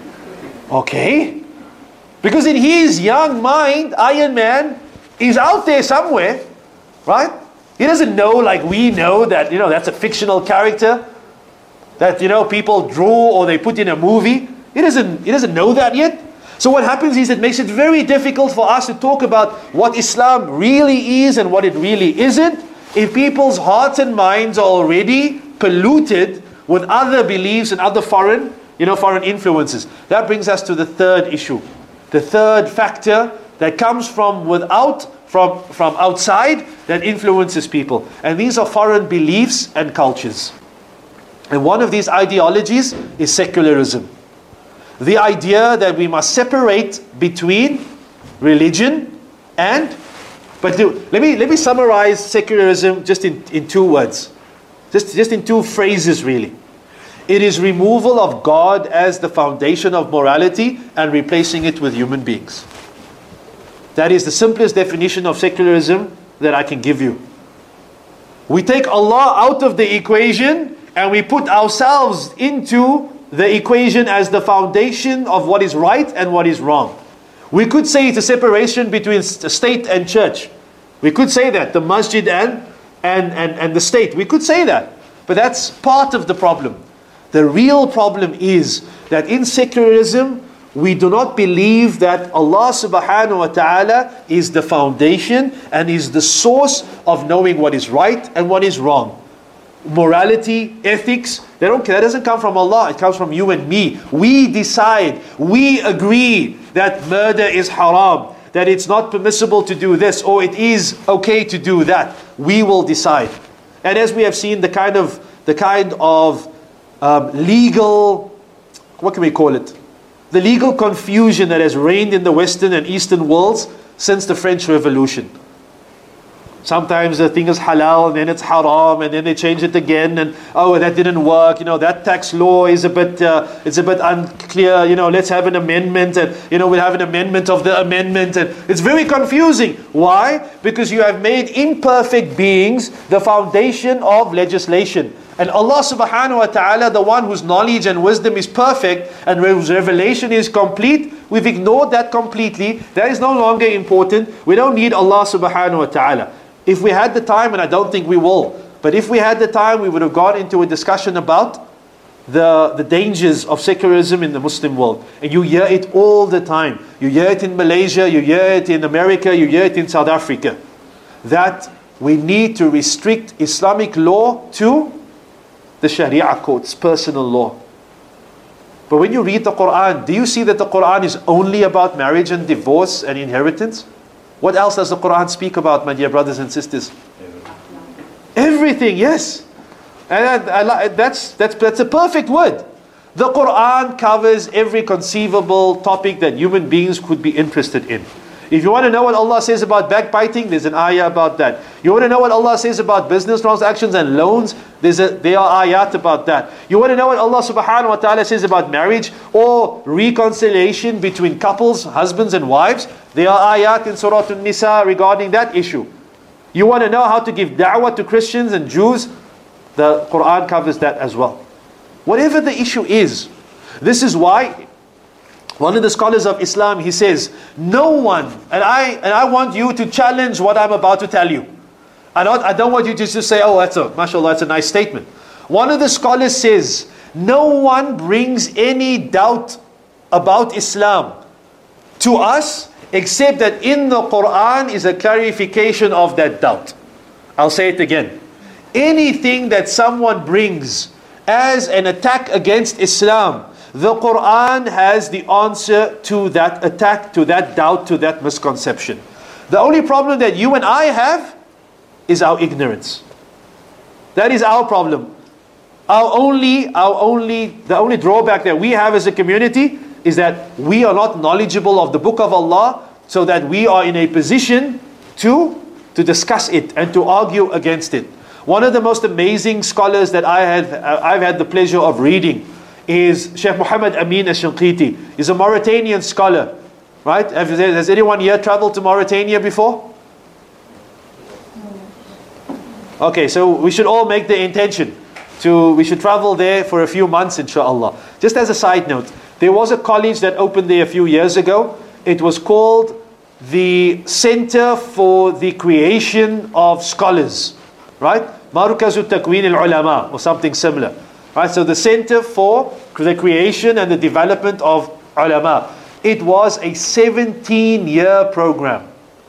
Speaker 3: okay. Because in his young mind, Iron Man is out there somewhere, right? He doesn't know like we know that, you know, that's a fictional character that, you know, people draw or they put in a movie. He doesn't, he doesn't know that yet. So what happens is it makes it very difficult for us to talk about what Islam really is and what it really isn't if people's hearts and minds are already polluted with other beliefs and other foreign, you know, foreign influences. That brings us to the third issue. The third factor that comes from without, from, from outside, that influences people. And these are foreign beliefs and cultures. And one of these ideologies is secularism. The idea that we must separate between religion and, but do, let me let me summarize secularism just in, in two words. Just, just in two phrases really. It is removal of God as the foundation of morality and replacing it with human beings. That is the simplest definition of secularism that I can give you. We take Allah out of the equation and we put ourselves into the equation as the foundation of what is right and what is wrong. We could say it's a separation between state and church. We could say that, the masjid and, and, and, and the state. We could say that. But that's part of the problem. The real problem is that in secularism, we do not believe that Allah subhanahu wa ta'ala is the foundation and is the source of knowing what is right and what is wrong. Morality, ethics, they don't, that doesn't come from Allah, it comes from you and me. We decide, we agree that murder is haram, that it's not permissible to do this, or it is okay to do that. We will decide. And as we have seen, the kind of, the kind of um, legal, what can we call it? The legal confusion that has reigned in the Western and Eastern worlds since the French Revolution. Sometimes the thing is halal and then it's haram and then they change it again and oh, that didn't work, you know, that tax law is a bit uh, it's a bit unclear, you know, let's have an amendment and you know, we'll have an amendment of the amendment, and it's very confusing. Why? Because you have made imperfect beings the foundation of legislation. And Allah subhanahu wa ta'ala, the one whose knowledge and wisdom is perfect and whose revelation is complete, we've ignored that completely. That is no longer important. We don't need Allah subhanahu wa ta'ala. If we had the time, and I don't think we will, but if we had the time, we would have got into a discussion about the, the dangers of secularism in the Muslim world. And you hear it all the time. You hear it in Malaysia, you hear it in America, you hear it in South Africa. That we need to restrict Islamic law to the Sharia courts, personal law. But when you read the Quran, do you see that the Quran is only about marriage and divorce and inheritance? What else does the Quran speak about, my dear brothers and sisters? Everything, yes. And I, I, that's, that's, that's a perfect word. The Quran covers every conceivable topic that human beings could be interested in. If you want to know what Allah says about backbiting, there's an ayah about that. You want to know what Allah says about business transactions and loans, there's a, there are ayat about that. You want to know what Allah subhanahu wa ta'ala says about marriage or reconciliation between couples, husbands and wives, there are ayat in Surah An-Nisa regarding that issue. You want to know how to give da'wah to Christians and Jews, the Quran covers that as well. Whatever the issue is, this is why one of the scholars of Islam, he says, no one, and I and I want you to challenge what I'm about to tell you. I don't, I don't want you to just say, oh, that's a, mashallah, that's a nice statement. One of the scholars says, no one brings any doubt about Islam to us except that in the Quran is a clarification of that doubt. I'll say it again. Anything that someone brings as an attack against Islam, the Quran has the answer to that attack, to that doubt, to that misconception. The only problem that you and I have is our ignorance. That is our problem. Our only, our only, the only drawback that we have as a community is that we are not knowledgeable of the Book of Allah, so that we are in a position to, to discuss it and to argue against it. One of the most amazing scholars that I have, I've had the pleasure of reading is Sheikh Muhammad Amin Ash-Shinqiti. He's a Mauritanian scholar, right? Has anyone here traveled to Mauritania before? Okay, so we should all make the intention to, we should travel there for a few months, inshallah. Just as a side note, there was a college that opened there a few years ago. It was called the Center for the Creation of Scholars, right? Markazu Takwin al-Ulama, or something similar. Right, so the Center for the Creation and the Development of Ulama. It was a seventeen-year program.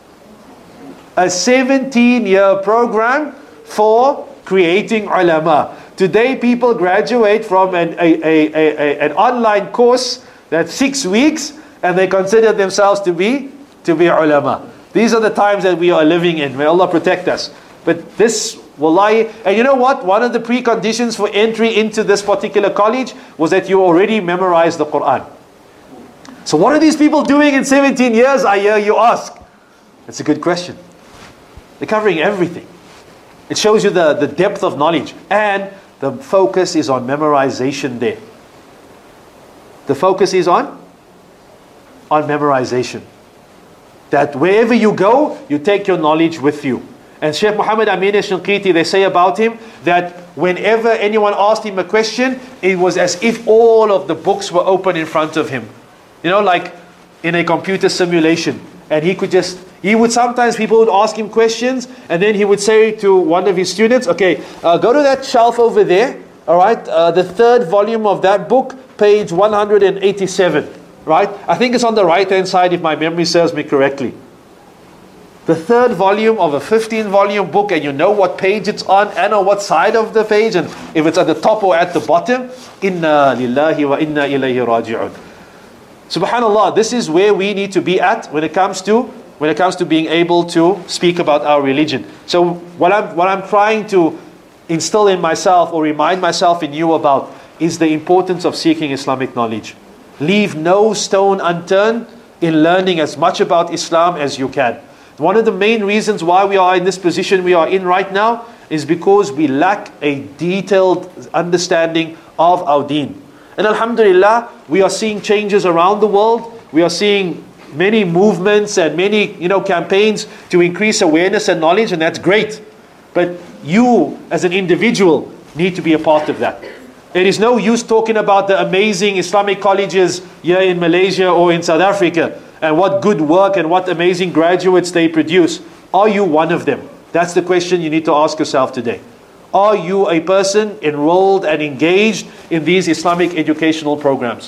Speaker 3: A seventeen-year program for creating ulama. Today people graduate from an, a, a, a, a, an online course that's six weeks and they consider themselves to be, to be ulama. These are the times that we are living in. May Allah protect us. But this, wallahi, and you know what? One of the preconditions for entry into this particular college was that you already memorized the Quran. So what are these people doing in seventeen years, I hear you ask? That's a good question. They're covering everything. It shows you the, the depth of knowledge. And the focus is on memorization there. The focus is on? On memorization. That wherever you go, you take your knowledge with you. And Sheikh Muhammad Amin Ash-Shinqiti, they say about him that whenever anyone asked him a question, it was as if all of the books were open in front of him. You know, like in a computer simulation. And he could just, he would sometimes, people would ask him questions, and then he would say to one of his students, okay, uh, go to that shelf over there, all right, uh, the third volume of that book, page one hundred eighty-seven, right? I think it's on the right-hand side if my memory serves me correctly. The third volume of a fifteen volume book, and you know what page it's on and on what side of the page, and if it's at the top or at the bottom, inna lillahi wa inna ilayhi raji'un. Subhanallah, this is where we need to be at when it comes to when it comes to being able to speak about our religion. So what I'm what I'm trying to instill in myself or remind myself in you about is the importance of seeking Islamic knowledge. Leave no stone unturned in learning as much about Islam as you can. One of the main reasons why we are in this position we are in right now is because we lack a detailed understanding of our deen. And alhamdulillah, we are seeing changes around the world. We are seeing many movements and many, you know, campaigns to increase awareness and knowledge, and that's great. But you, as an individual, need to be a part of that. It is no use talking about the amazing Islamic colleges here in Malaysia or in South Africa and what good work and what amazing graduates they produce. Are you one of them? That's the question you need to ask yourself today. Are you a person enrolled and engaged in these Islamic educational programs?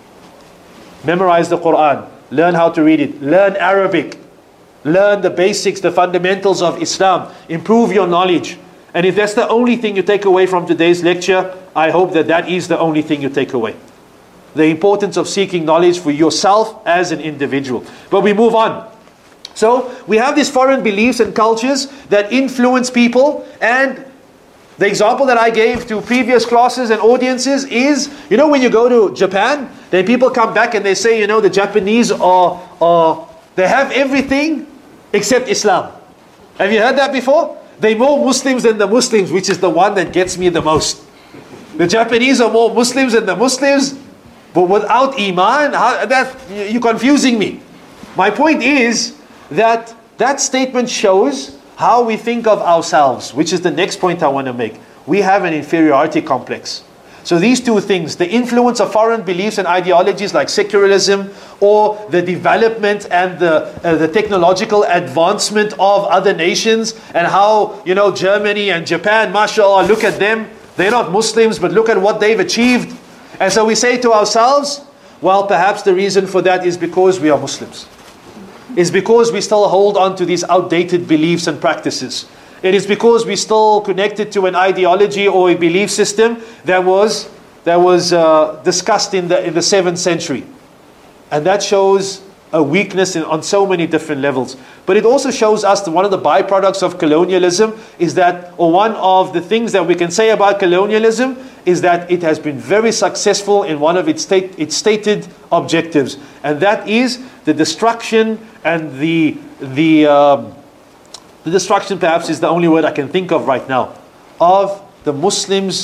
Speaker 3: Memorize the Quran. Learn how to read it. Learn Arabic. Learn the basics, the fundamentals of Islam. Improve your knowledge. And if that's the only thing you take away from today's lecture, I hope that that is the only thing you take away. The importance of seeking knowledge for yourself as an individual. But we move on. So we have these foreign beliefs and cultures that influence people, and the example that I gave to previous classes and audiences is, you know, when you go to Japan, then people come back and they say, you know, the Japanese are, are they have everything except Islam. Have you heard that before? They're more Muslims than the Muslims, which is the one that gets me the most. The Japanese are more Muslims than the Muslims, but without Iman, how, that, you're confusing me. My point is that that statement shows how we think of ourselves, which is the next point I want to make. We have an inferiority complex. So these two things, the influence of foreign beliefs and ideologies like secularism, or the development and the, uh, the technological advancement of other nations, and how, you know, Germany and Japan, mashallah, look at them. They're not Muslims, but look at what they've achieved. And so we say to ourselves, well, perhaps the reason for that is because we are Muslims. It's because we still hold on to these outdated beliefs and practices. It is because we still connected to an ideology or a belief system that was that was uh, discussed in the in the seventh century, and that shows a weakness in, on so many different levels. But it also shows us that one of the byproducts of colonialism is that, or one of the things that we can say about colonialism is that it has been very successful in one of its state its stated objectives, and that is the destruction and the the. Um, The destruction perhaps is the only word I can think of right now, of the Muslims'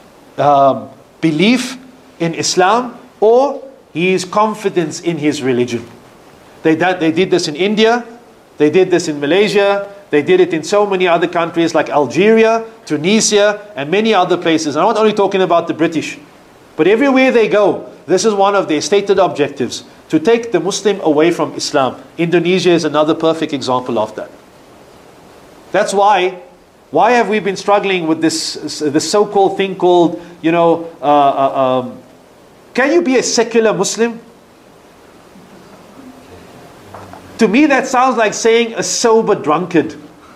Speaker 3: um, belief in Islam or his confidence in his religion. They, that, they did this in India, they did this in Malaysia, they did it in so many other countries like Algeria, Tunisia, and many other places. I'm not only talking about the British, but everywhere they go, this is one of their stated objectives, to take the Muslim away from Islam. Indonesia is another perfect example of that. That's why, why have we been struggling with this, this so-called thing called, you know, uh, uh, um, can you be a secular Muslim? To me, that sounds like saying a sober drunkard.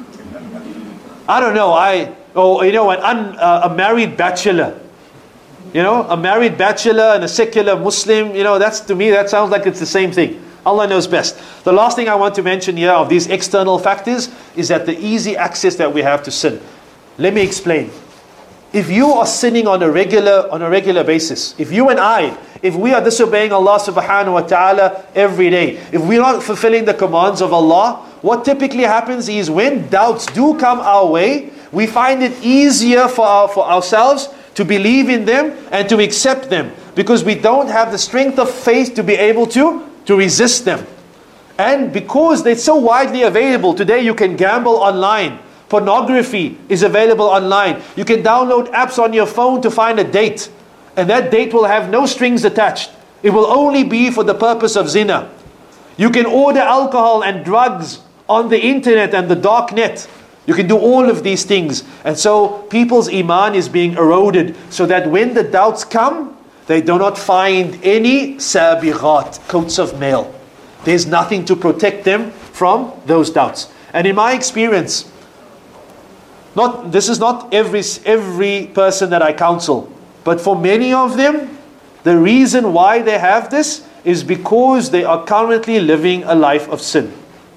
Speaker 3: I don't know, I, or, you know, an un, uh, a married bachelor. You know, a married bachelor and a secular Muslim, you know, that's, to me, that sounds like it's the same thing. Allah knows best. The last thing I want to mention here of these external factors is that the easy access that we have to sin. Let me explain. If you are sinning on a regular on a regular basis, if you and I, if we are disobeying Allah subhanahu wa ta'ala every day, if we're not fulfilling the commands of Allah, what typically happens is when doubts do come our way, we find it easier for our, for ourselves to believe in them and to accept them, because we don't have the strength of faith to be able to to resist them. And because they're so widely available, today you can gamble online. Pornography is available online. You can download apps on your phone to find a date. And that date will have no strings attached. It will only be for the purpose of zina. You can order alcohol and drugs on the internet and the dark net. You can do all of these things. And so people's iman is being eroded, so that when the doubts come, they do not find any sabighat, coats of mail. There's nothing to protect them from those doubts. And in my experience, not this is not every every person that I counsel, but for many of them, the reason why they have this is because they are currently living a life of sin.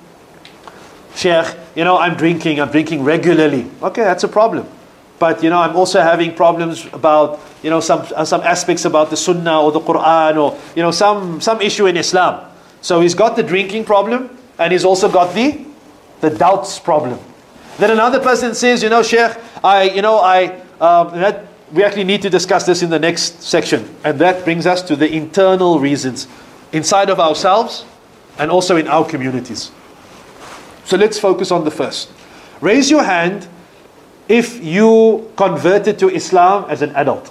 Speaker 3: Sheikh, you know, I'm drinking, I'm drinking regularly. Okay, that's a problem. But, you know, I'm also having problems about, you know, some uh, some aspects about the Sunnah or the Quran, or, you know, some some issue in Islam. So he's got the drinking problem, and he's also got the the doubts problem. Then another person says, you know, Sheikh, I, you know, I um, that we actually need to discuss this in the next section, and that brings us to the internal reasons inside of ourselves and also in our communities. So let's focus on the first. Raise your hand if you converted to Islam as an adult?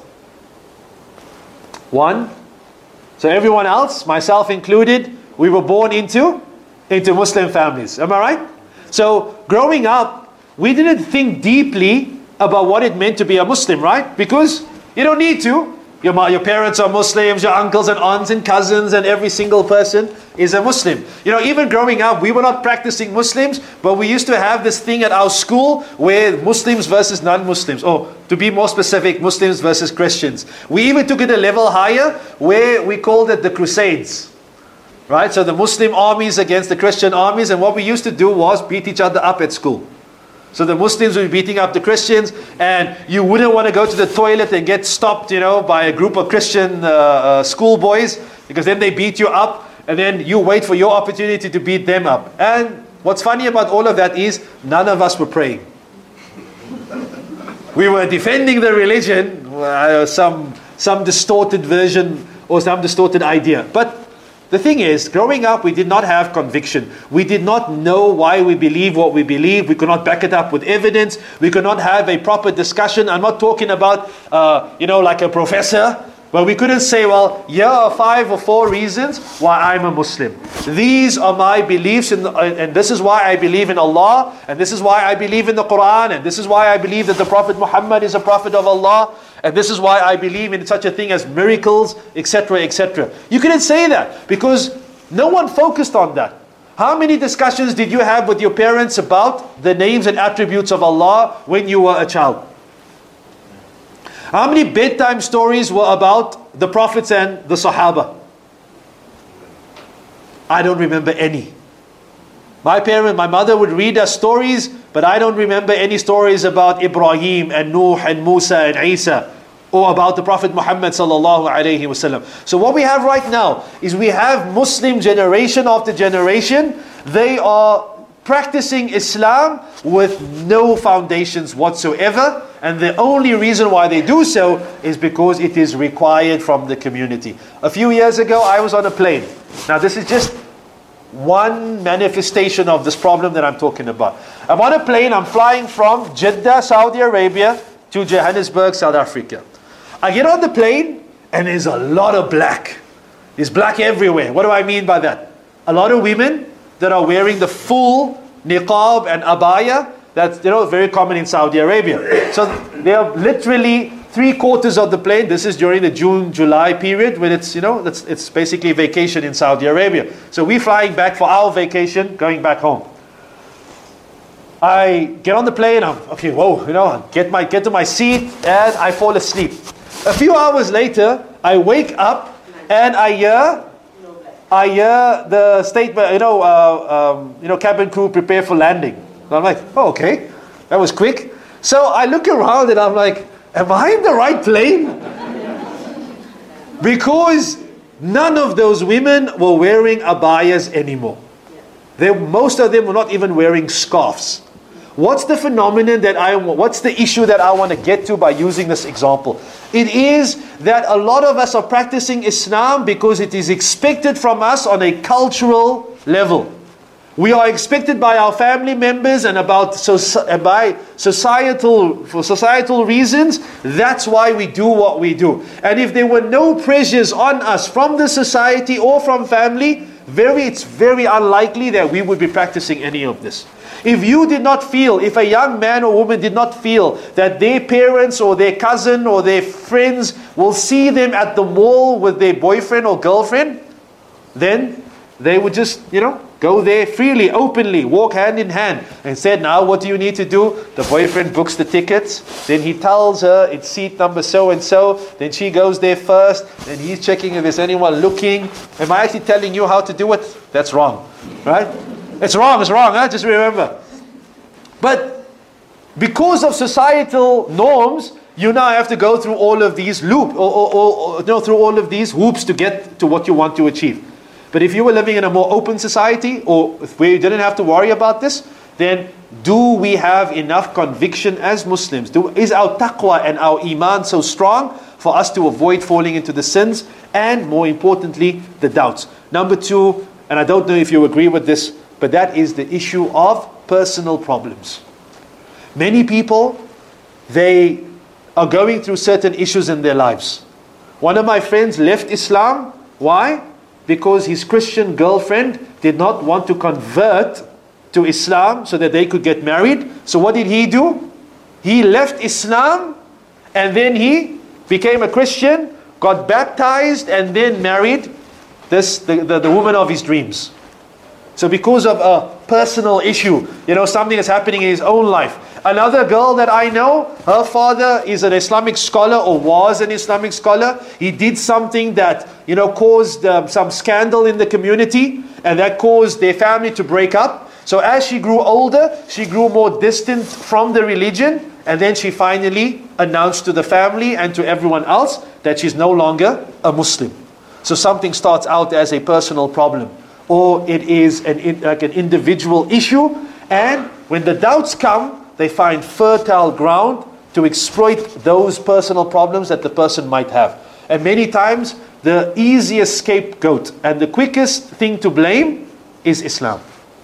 Speaker 3: One. So everyone else, myself included, we were born into, into Muslim families. Am I right? So growing up, we didn't think deeply about what it meant to be a Muslim, right? Because you don't need to. Your, your parents are Muslims, your uncles and aunts and cousins, and every single person is a Muslim. You know, even growing up, we were not practicing Muslims, but we used to have this thing at our school where Muslims versus non-Muslims, or to be more specific, Muslims versus Christians. We even took it a level higher where we called it the Crusades. Right? So the Muslim armies against the Christian armies, and what we used to do was beat each other up at school. So the Muslims would be beating up the Christians, and you wouldn't want to go to the toilet and get stopped, you know, by a group of Christian uh, uh, schoolboys, because then they beat you up, and then you wait for your opportunity to beat them up. And what's funny about all of that is none of us were praying. We were defending the religion, uh, some some distorted version or some distorted idea. But the thing is, growing up, we did not have conviction. We did not know why we believe what we believe. We could not back it up with evidence. We could not have a proper discussion. I'm not talking about, uh, you know, like a professor. But we couldn't say, well, here are five or four reasons why I'm a Muslim. These are my beliefs, in the, and this is why I believe in Allah, and this is why I believe in the Quran, and this is why I believe that the Prophet Muhammad is a Prophet of Allah, and this is why I believe in such a thing as miracles, et cetera, et cetera. You couldn't say that because no one focused on that. How many discussions did you have with your parents about the names and attributes of Allah when you were a child? How many bedtime stories were about the Prophets and the Sahaba? I don't remember any. My parent, my mother would read us stories, but I don't remember any stories about Ibrahim and Nuh and Musa and Isa, or about the Prophet Muhammad sallallahu alaihi wasallam. So what we have right now is we have Muslim generation after generation. They are practicing Islam with no foundations whatsoever, and the only reason why they do so is because it is required from the community. A few years ago, I was on a plane. Now this is just one manifestation of this problem that I'm talking about. I'm on a plane, I'm flying from Jeddah, Saudi Arabia to Johannesburg, South Africa. I get on the plane and there's a lot of black. There's black everywhere. What do I mean by that? A lot of women that are wearing the full niqab and abaya. That's, you know, very common in Saudi Arabia. So they are literally three quarters of the plane. This is during the June, July period when it's, you know, it's, it's basically vacation in Saudi Arabia. So we're flying back for our vacation, going back home. I get on the plane, I'm, okay, whoa, you know, get my get to my seat, and I fall asleep. A few hours later, I wake up and I hear I hear the statement, you know, uh, um, you know, cabin crew prepare for landing. And I'm like, oh, okay, that was quick. So I look around and I'm like, am I in the right plane? Because none of those women were wearing abayas anymore. They, most of them were not even wearing scarves. What's the phenomenon that I want, what's the issue that I want to get to by using this example? It is that a lot of us are practicing Islam because it is expected from us on a cultural level. We are expected by our family members and about so, by societal for societal reasons. That's why we do what we do. And if there were no pressures on us from the society or from family, very it's very unlikely that we would be practicing any of this. If you did not feel, if a young man or woman did not feel that their parents or their cousin or their friends will see them at the mall with their boyfriend or girlfriend, then they would just, you know, go there freely, openly, walk hand in hand. And said, now what do you need to do? The boyfriend books the tickets. Then he tells her it's seat number so and so. Then she goes there first. Then he's checking if there's anyone looking. Am I actually telling you how to do it? That's wrong, right? It's wrong, it's wrong, huh? Just remember. But because of societal norms, you now have to go through all of these loop, or, or, or you know, through all of these hoops to get to what you want to achieve. But if you were living in a more open society, or where you didn't have to worry about this, then do we have enough conviction as Muslims? Do, is our taqwa and our iman so strong for us to avoid falling into the sins and, more importantly, the doubts? Number two, and I don't know if you agree with this, but that is the issue of personal problems. Many people they are going through certain issues in their lives. One of my friends left Islam. Why? Because his Christian girlfriend did not want to convert to Islam so that they could get married. So what did he do? He left Islam and then he became a Christian, got baptized and then married this the, the, the woman of his dreams. So because of a personal issue, you know, something that's happening in his own life. Another girl that I know, her father is an Islamic scholar or was an Islamic scholar. He did something that, you know, caused um, some scandal in the community, and that caused their family to break up. So as she grew older, she grew more distant from the religion, and then she finally announced to the family and to everyone else that she's no longer a Muslim. So something starts out as a personal problem, or it is an, like an individual issue, and when the doubts come, they find fertile ground to exploit those personal problems that the person might have. And many times, the easiest scapegoat and the quickest thing to blame is Islam.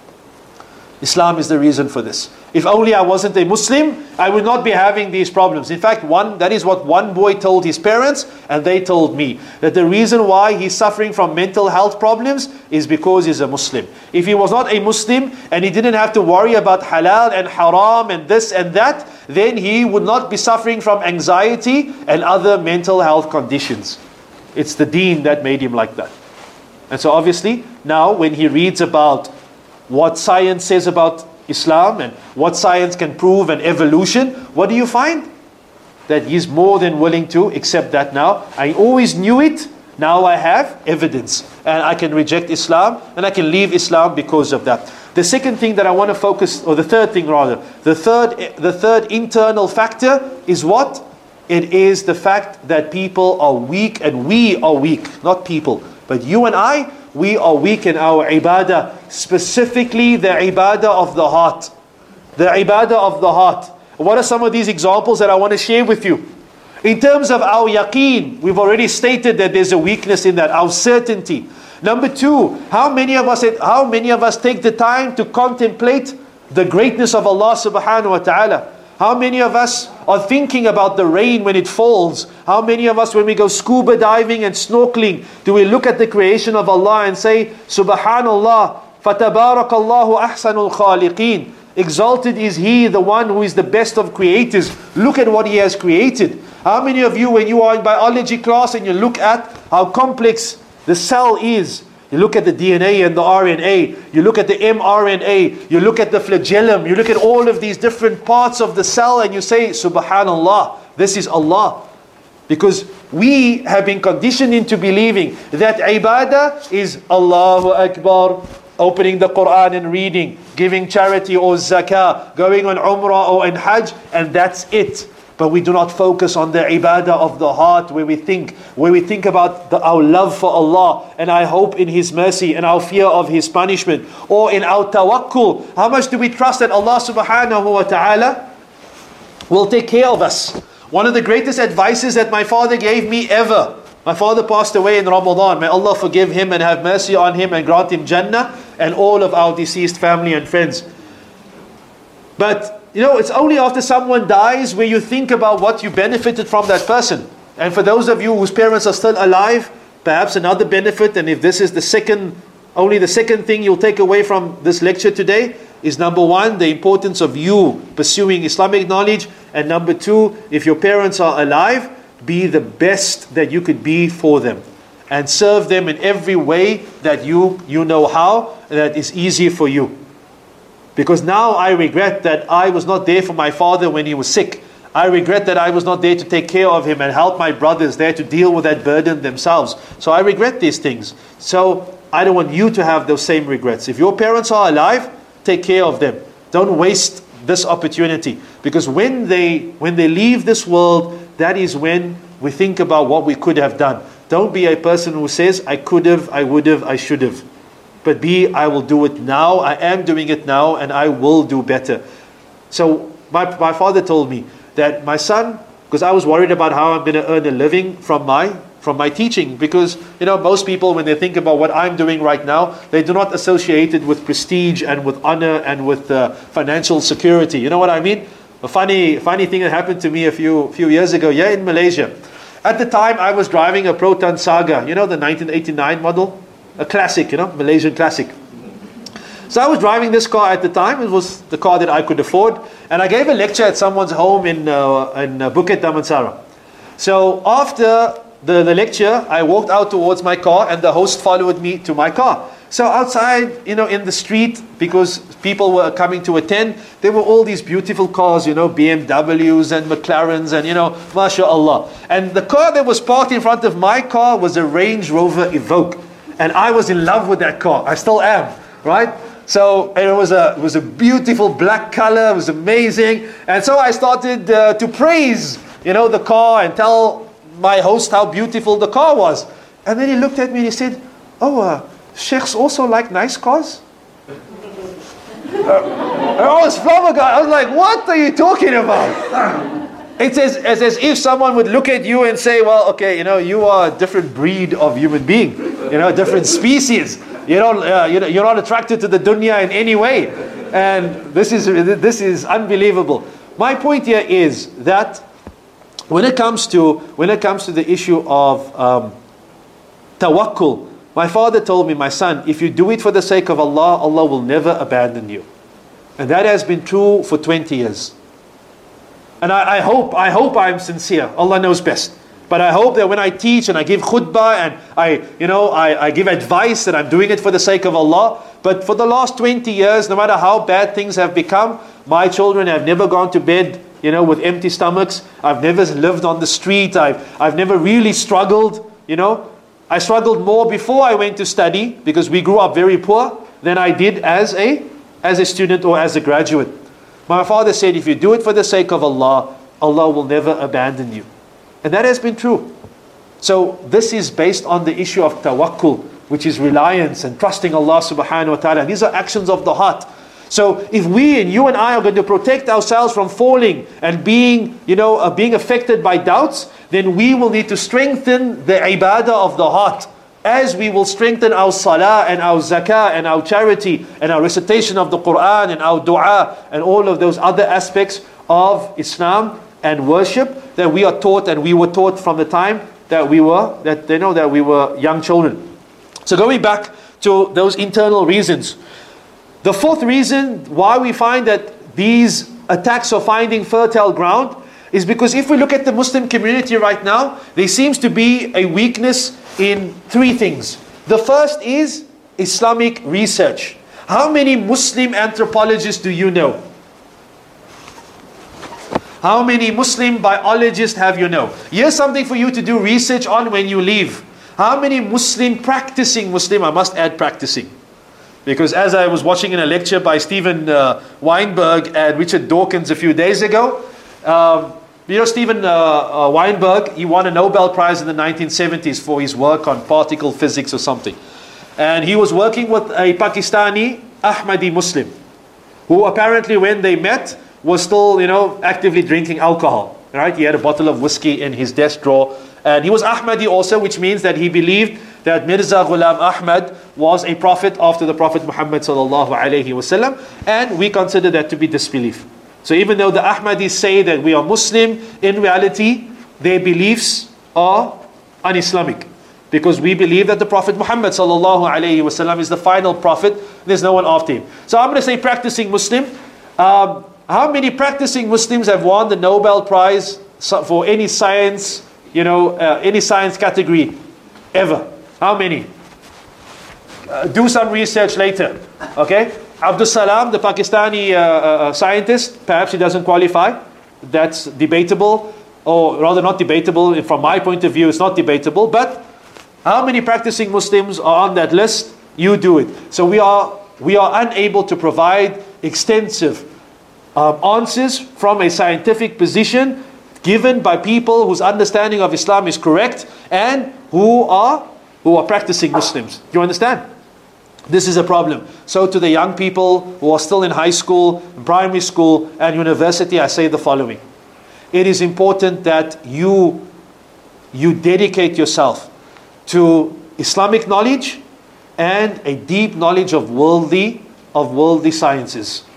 Speaker 3: Islam is the reason for this. If only I wasn't a Muslim, I would not be having these problems. In fact, one that is what one boy told his parents, and they told me that the reason why he's suffering from mental health problems is because he's a Muslim. If he was not a Muslim and he didn't have to worry about halal and haram and this and that, then he would not be suffering from anxiety and other mental health conditions. It's the deen that made him like that. And so obviously, now when he reads about what science says about Islam and what science can prove and evolution, what do you find? That he's more than willing to accept that now. I always knew it, now I have evidence. And I can reject Islam and I can leave Islam because of that. The second thing that I want to focus, or the third thing rather, the third, the third internal factor is what? It is the fact that people are weak, and we are weak, not people. But you and I, we are weak in our ibadah, specifically the ibadah of the heart. The ibadah of the heart. What are some of these examples that I want to share with you? In terms of our yaqeen, we've already stated that there's a weakness in that, our certainty. Number two, how many of us how many of us take the time to contemplate the greatness of Allah subhanahu wa ta'ala? How many of us are thinking about the rain when it falls? How many of us, when we go scuba diving and snorkeling, do we look at the creation of Allah and say, Subhanallah, fatabarakallahu ahsanul khaliqeen. Exalted is He, the one who is the best of creators. Look at what He has created. How many of you, when you are in biology class and you look at how complex the cell is, you look at the D N A and the R N A, you look at the mRNA, you look at the flagellum, you look at all of these different parts of the cell and you say, Subhanallah, this is Allah. Because we have been conditioned into believing that ibadah is Allahu Akbar, opening the Quran and reading, giving charity or zakah, going on umrah or in hajj, and that's it. But we do not focus on the ibadah of the heart, where we think, where we think about the, our love for Allah and our hope in His mercy and our fear of His punishment, or in our tawakkul. How much do we trust that Allah subhanahu wa ta'ala will take care of us? One of the greatest advices that my father gave me ever. My father passed away in Ramadan. May Allah forgive him and have mercy on him and grant him Jannah and all of our deceased family and friends. But you know, it's only after someone dies where you think about what you benefited from that person. And for those of you whose parents are still alive, perhaps another benefit, and if this is the second, only the second thing you'll take away from this lecture today, is number one, the importance of you pursuing Islamic knowledge. And number two, if your parents are alive, be the best that you could be for them. And serve them in every way that you, you know how, that is easy for you. Because now I regret that I was not there for my father when he was sick. I regret that I was not there to take care of him and help my brothers there to deal with that burden themselves. So I regret these things. So I don't want you to have those same regrets. If your parents are alive, take care of them. Don't waste this opportunity. Because when they, when they leave this world, that is when we think about what we could have done. Don't be a person who says, I could have, I would have, I should have. But be, I will do it now, I am doing it now, and I will do better. So my, my father told me that my son, because I was worried about how I'm going to earn a living from my from my teaching. Because, you know, most people, when they think about what I'm doing right now, they do not associate it with prestige and with honor and with uh, financial security. You know what I mean? A funny, funny thing that happened to me a few, few years ago, yeah, in Malaysia. At the time, I was driving a Proton Saga, you know, the nineteen eighty-nine model, a classic, you know, Malaysian classic. So I was driving this car at the time. It was the car that I could afford, and I gave a lecture at someone's home in uh, in uh, Bukit Damansara. So after the, the lecture, I walked out towards my car, and the host followed me to my car. So outside, you know, in the street, because people were coming to attend, there were all these beautiful cars, you know, B M Ws and McLarens and, you know, MashaAllah. And the car that was parked in front of my car was a Range Rover Evoque. And I was in love with that car. I still am, right? So and it was a it was a beautiful black color. It was amazing. And so I started uh, to praise, you know, the car and tell my host how beautiful the car was. And then he looked at me and he said, oh, uh, Sheikhs also like nice cars? uh, I was flabbergasted. I was like, what are you talking about? It's as, as, as if someone would look at you and say, well, okay, you know, you are a different breed of human being, you know, a different species. You don't, uh, you know, you're not attracted to the dunya in any way. And this is, this is unbelievable. My point here is that when it comes to, when it comes to the issue of um, tawakkul, my father told me, my son, if you do it for the sake of Allah, Allah will never abandon you. And that has been true for twenty years. And I, I hope, I hope I'm sincere. Allah knows best. But I hope that when I teach and I give khutbah and I, you know, I, I give advice that I'm doing it for the sake of Allah. But for the last twenty years, no matter how bad things have become, my children have never gone to bed, you know, with empty stomachs. I've never lived on the street. I've, I've never really struggled, you know. I struggled more before I went to study because we grew up very poor than I did as a, as a student or as a graduate. My father said, if you do it for the sake of Allah, Allah will never abandon you. And that has been true. So this is based on the issue of tawakkul, which is reliance and trusting Allah subhanahu wa ta'ala. These are actions of the heart. So if we and you and I are going to protect ourselves from falling and being, you know, uh, being affected by doubts, then we will need to strengthen the ibadah of the heart, as we will strengthen our salah and our zakah and our charity and our recitation of the Quran and our dua and all of those other aspects of Islam and worship that we are taught and we were taught from the time that we were, that they know that we were young children. So going back to those internal reasons. The fourth reason why we find that these attacks are finding fertile ground is because if we look at the Muslim community right now, there seems to be a weakness in three things. The first is Islamic research. How many Muslim anthropologists do you know? How many Muslim biologists have you know? Here's something for you to do research on when you leave. How many Muslim, practicing Muslim, I must add practicing. Because as I was watching in a lecture by Stephen uh, Weinberg and Richard Dawkins a few days ago, um, you know Stephen uh, uh, Weinberg, he won a Nobel Prize in the nineteen seventies for his work on particle physics or something. And he was working with a Pakistani Ahmadi Muslim, who apparently when they met was still, you know, actively drinking alcohol. Right? He had a bottle of whiskey in his desk drawer. And he was Ahmadi also, which means that he believed that Mirza Ghulam Ahmad was a prophet after the Prophet Muhammad sallallahu alaihi wasallam, and we consider that to be disbelief. So even though the Ahmadis say that we are Muslim, in reality, their beliefs are un-Islamic. Because we believe that the Prophet Muhammad sallallahu alaihi wasallam is the final prophet, there's no one after him. So I'm going to say practicing Muslim. Um, how many practicing Muslims have won the Nobel Prize for any science, you know, uh, any science category ever? How many? Uh, do some research later. Okay? Abdul Salam, the Pakistani uh, uh, scientist, perhaps he doesn't qualify. That's debatable, or rather not debatable. From my point of view, it's not debatable. But how many practicing Muslims are on that list? You do it. So we are we are unable to provide extensive um, answers from a scientific position given by people whose understanding of Islam is correct and who are who are practicing Muslims. Do you understand? This is a problem. So to the young people who are still in high school, primary school and university, I say the following. It is important that you, you dedicate yourself to Islamic knowledge and a deep knowledge of worldly, of worldly sciences.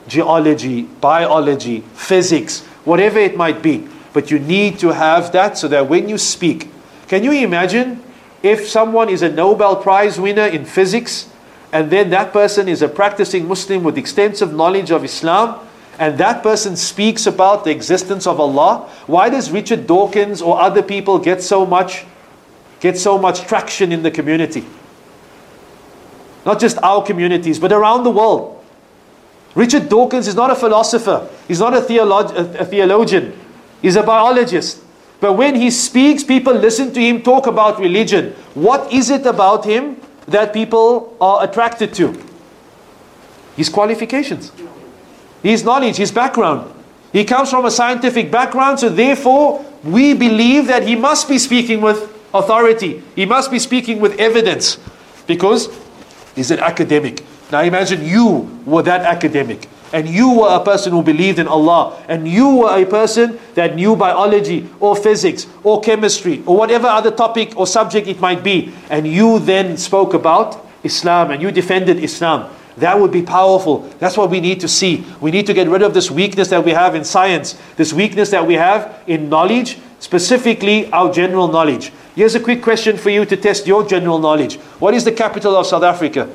Speaker 3: geology, biology, physics, whatever it might be. But you need to have that so that when you speak, can you imagine if someone is a Nobel Prize winner in physics and then that person is a practicing Muslim with extensive knowledge of Islam and that person speaks about the existence of Allah? Why does Richard Dawkins or other people get so much, get so much traction in the community? Not just our communities, but around the world. Richard Dawkins is not a philosopher. He's not a, theolog- a theologian. He's a biologist. But when he speaks, people listen to him talk about religion. What is it about him that people are attracted to? His qualifications. His knowledge, his background. He comes from a scientific background, so therefore we believe that he must be speaking with authority. He must be speaking with evidence. Because he's an academic. Now imagine you were that academic. And you were a person who believed in Allah. And you were a person that knew biology or physics or chemistry or whatever other topic or subject it might be. And you then spoke about Islam and you defended Islam. That would be powerful. That's what we need to see. We need to get rid of this weakness that we have in science. This weakness that we have in knowledge, specifically our general knowledge. Here's a quick question for you to test your general knowledge. What is the capital of South Africa?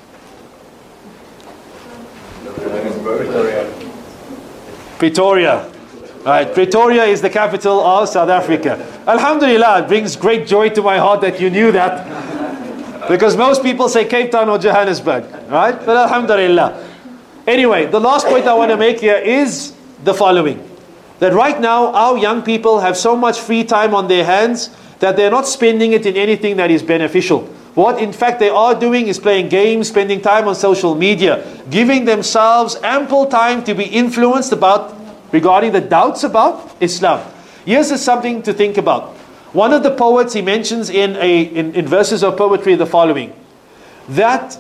Speaker 3: Pretoria. Right, Pretoria is the capital of South Africa. Alhamdulillah, it brings great joy to my heart that you knew that. Because most people say Cape Town or Johannesburg. Right? But Alhamdulillah. Anyway, the last point I want to make here is the following. That right now, our young people have so much free time on their hands that they're not spending it in anything that is beneficial. What in fact they are doing is playing games, spending time on social media, giving themselves ample time to be influenced about regarding the doubts about Islam. Here's something to think about. One of the poets, he mentions in, a, in, in verses of poetry the following. That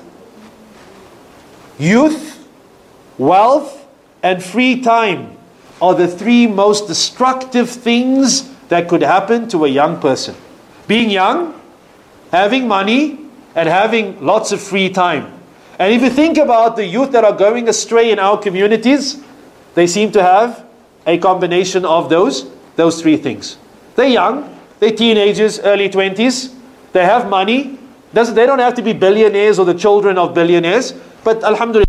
Speaker 3: youth, wealth, and free time are the three most destructive things that could happen to a young person. Being young, having money, and having lots of free time. And if you think about the youth that are going astray in our communities, they seem to have a combination of those, those three things. They're young, they're teenagers, early twenties, they have money. Doesn't, they don't have to be billionaires or the children of billionaires, but alhamdulillah,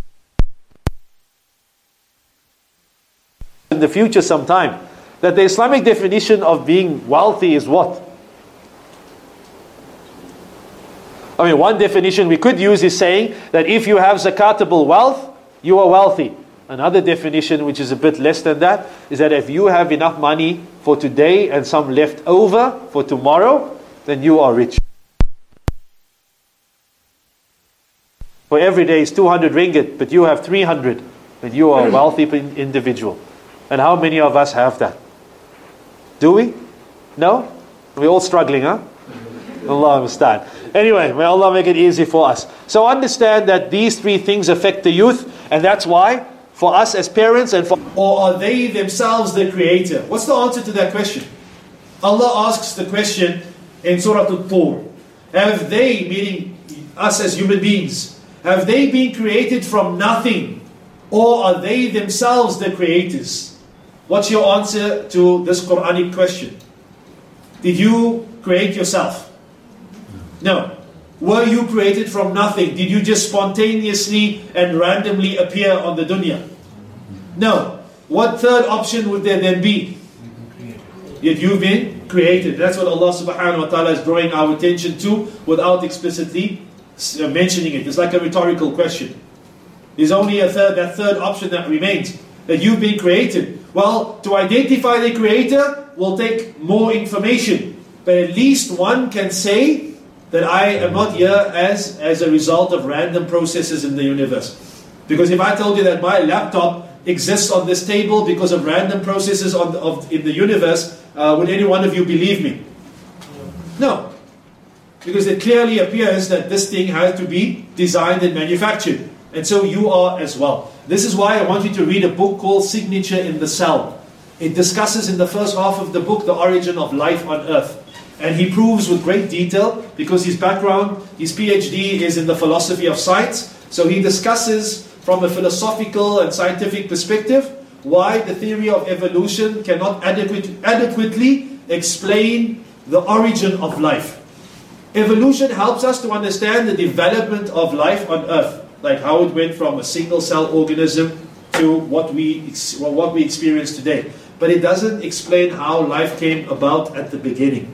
Speaker 3: in the future sometime, that the Islamic definition of being wealthy is what? I mean, one definition we could use is saying that if you have zakatable wealth, you are wealthy. Another definition, which is a bit less than that, is that if you have enough money for today and some left over for tomorrow, then you are rich. For every day is two hundred ringgit, but you have three hundred, then you are a wealthy individual. And how many of us have that? Do we? No? We're all struggling, huh? Allah understand. Anyway, may Allah make it easy for us. So understand that these three things affect the youth, and that's why for us as parents and for...
Speaker 2: Or are they themselves the creator? What's the answer to that question? Allah asks the question in Surah Al-Tur. Have they, meaning us as human beings, have they been created from nothing? Or are they themselves the creators? What's your answer to this Quranic question? Did you create yourself? No. Were you created from nothing? Did you just spontaneously and randomly appear on the dunya? No. What third option would there then be? Yet you've been created. That's what Allah subhanahu wa ta'ala is drawing our attention to without explicitly mentioning it. It's like a rhetorical question. There's only a third, that third option that remains. That you've been created. Well, to identify the creator will take more information. But at least one can say that I am not here as, as a result of random processes in the universe. Because if I told you that my laptop exists on this table because of random processes on the, of, in the universe, uh, would any one of you believe me? No. Because it clearly appears that this thing has to be designed and manufactured. And so you are as well. This is why I want you to read a book called Signature in the Cell. It discusses in the first half of the book the origin of life on earth. And he proves with great detail, because his background, his PhD is in the philosophy of science. So he discusses from a philosophical and scientific perspective, why the theory of evolution cannot adequate, adequately explain the origin of life. Evolution helps us to understand the development of life on Earth, like how it went from a single cell organism to what we, well, what we experience today. But it doesn't explain how life came about at the beginning.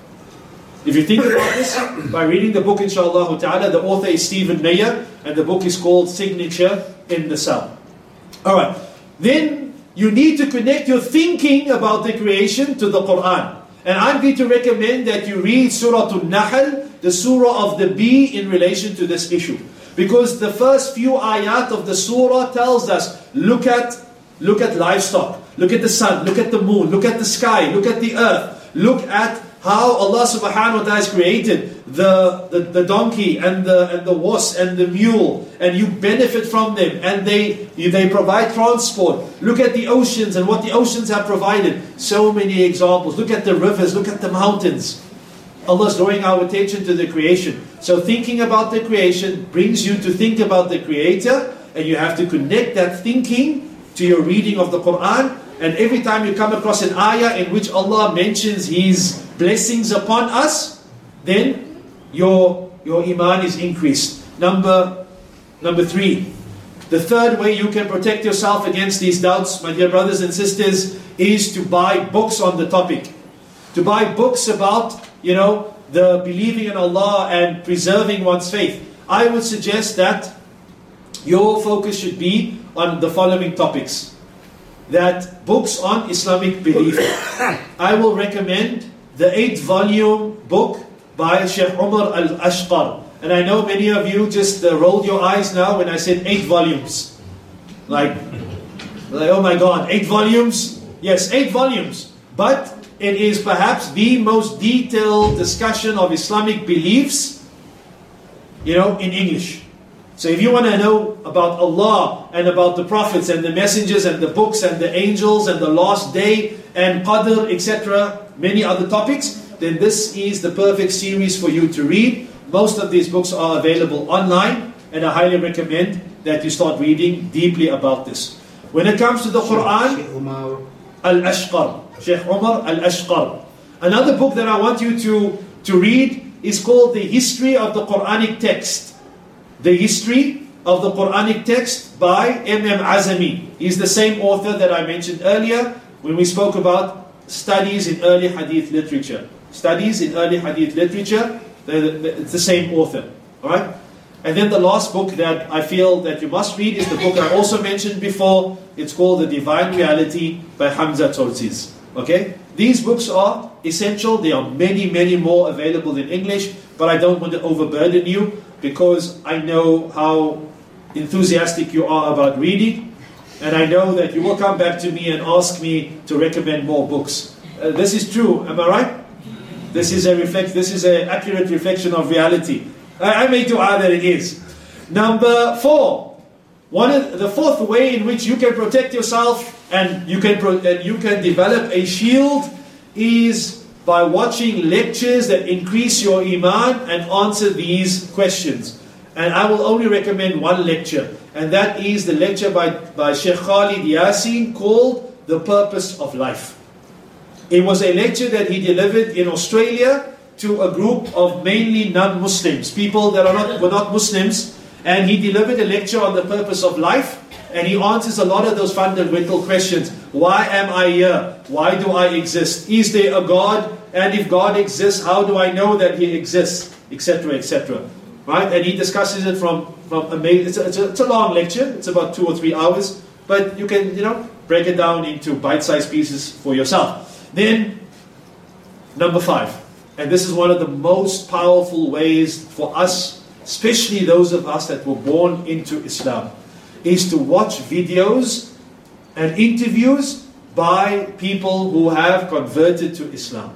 Speaker 2: If you think about this, by reading the book, inshallah ta'ala, the author is Stephen Meyer, and the book is called Signature in the Cell. Alright, then you need to connect your thinking about the creation to the Quran. And I'm going to recommend that you read Surah An-Nahl, the surah of the bee, in relation to this issue. Because the first few ayat of the surah tells us, look at, look at livestock, look at the sun, look at the moon, look at the sky, look at the earth, look at how Allah subhanahu wa ta'ala has created the, the, the donkey and the and the horse and the mule, and you benefit from them, and they they provide transport. Look at the oceans and what the oceans have provided. So many examples. Look at the rivers, look at the mountains. Allah is drawing our attention to the creation. So thinking about the creation brings you to think about the Creator, and you have to connect that thinking to your reading of the Quran. And every time you come across an ayah in which Allah mentions His blessings upon us, then your, your iman is increased. Number, number three, the third way you can protect yourself against these doubts, my dear brothers and sisters, is to buy books on the topic. To buy books about, you know, the believing in Allah and preserving one's faith. I would suggest that your focus should be on the following topics. That books on Islamic belief. I will recommend the eight volume book by Sheikh Umar Al-Ashqar. And I know many of you just uh, rolled your eyes now when I said eight volumes. Like, like, oh my God, eight volumes? Yes, eight volumes. But it is perhaps the most detailed discussion of Islamic beliefs, you know, in English. So if you want to know about Allah and about the prophets and the messengers and the books and the angels and the last day and Qadr, et cetera, many other topics, then this is the perfect series for you to read. Most of these books are available online, and I highly recommend that you start reading deeply about this. When it comes to the Quran, Al-Ashqar, Sheikh Umar Al-Ashqar. Another book that I want you to, to read is called The History of the Quranic Text. The History of the Quranic Text by M M Azami. He's the same author that I mentioned earlier when we spoke about studies in early hadith literature. Studies in early hadith literature, it's the same author. Alright? And then the last book that I feel that you must read is the book I also mentioned before. It's called The Divine Reality by Hamza Tzortzis. Okay? These books are essential. There are many, many more available in English, but I don't want to overburden you, because I know how enthusiastic you are about reading, and I know that you will come back to me and ask me to recommend more books. Uh, this is true, am I right? This is a reflect. This is an accurate reflection of reality. I, I may dua that it is. Number four, one of the fourth way in which you can protect yourself and you can pro, and you can develop a shield is by watching lectures that increase your iman and answer these questions. And I will only recommend one lecture, and that is the lecture by, by Sheikh Khalid Yasin called The Purpose of Life. It was a lecture that he delivered in Australia to a group of mainly non-Muslims, people that are not, were not Muslims, and he delivered a lecture on the purpose of life, and he answers a lot of those fundamental questions. Why am I here? Why do I exist? Is there a God? And if God exists, how do I know that He exists? Etc, et cetera. Right? And he discusses it from, from amazing. It's a, it's, a, it's a long lecture. It's about two or three hours. But you can, you know, break it down into bite-sized pieces for yourself. Then, number five. And this is one of the most powerful ways for us, especially those of us that were born into Islam, is to watch videos and interviews by people who have converted to Islam.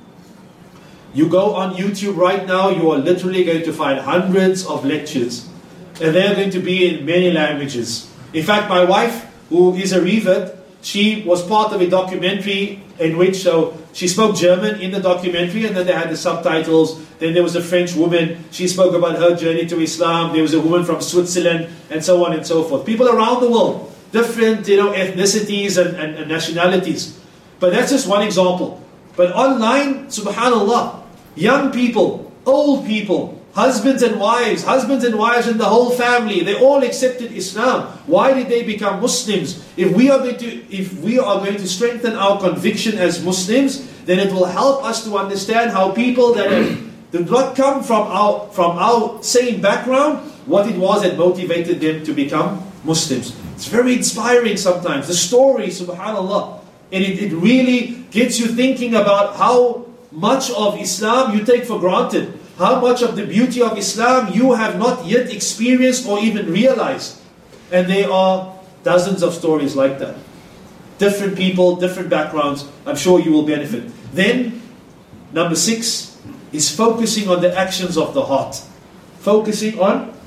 Speaker 2: You go on YouTube right now, you are literally going to find hundreds of lectures. And they're going to be in many languages. In fact, my wife, who is a revert, she was part of a documentary in which so she spoke German in the documentary, and then they had the subtitles. Then there was a French woman, she spoke about her journey to Islam. There was a woman from Switzerland, and so on and so forth. People around the world, different you know ethnicities and, and, and nationalities. But that's just one example. But online, subhanallah, young people, old people, husbands and wives, husbands and wives and the whole family, they all accepted Islam. Why did they become Muslims? If we are going to, if we are going to strengthen our conviction as Muslims, then it will help us to understand how people that have, did not come from our from our same background, what it was that motivated them to become Muslims. It's very inspiring sometimes. The story, subhanallah, and it, it really gets you thinking about how much of Islam you take for granted. How much of the beauty of Islam you have not yet experienced or even realized. And there are dozens of stories like that. Different people, different backgrounds. I'm sure you will benefit. Then, number six is focusing on the actions of the heart. Focusing on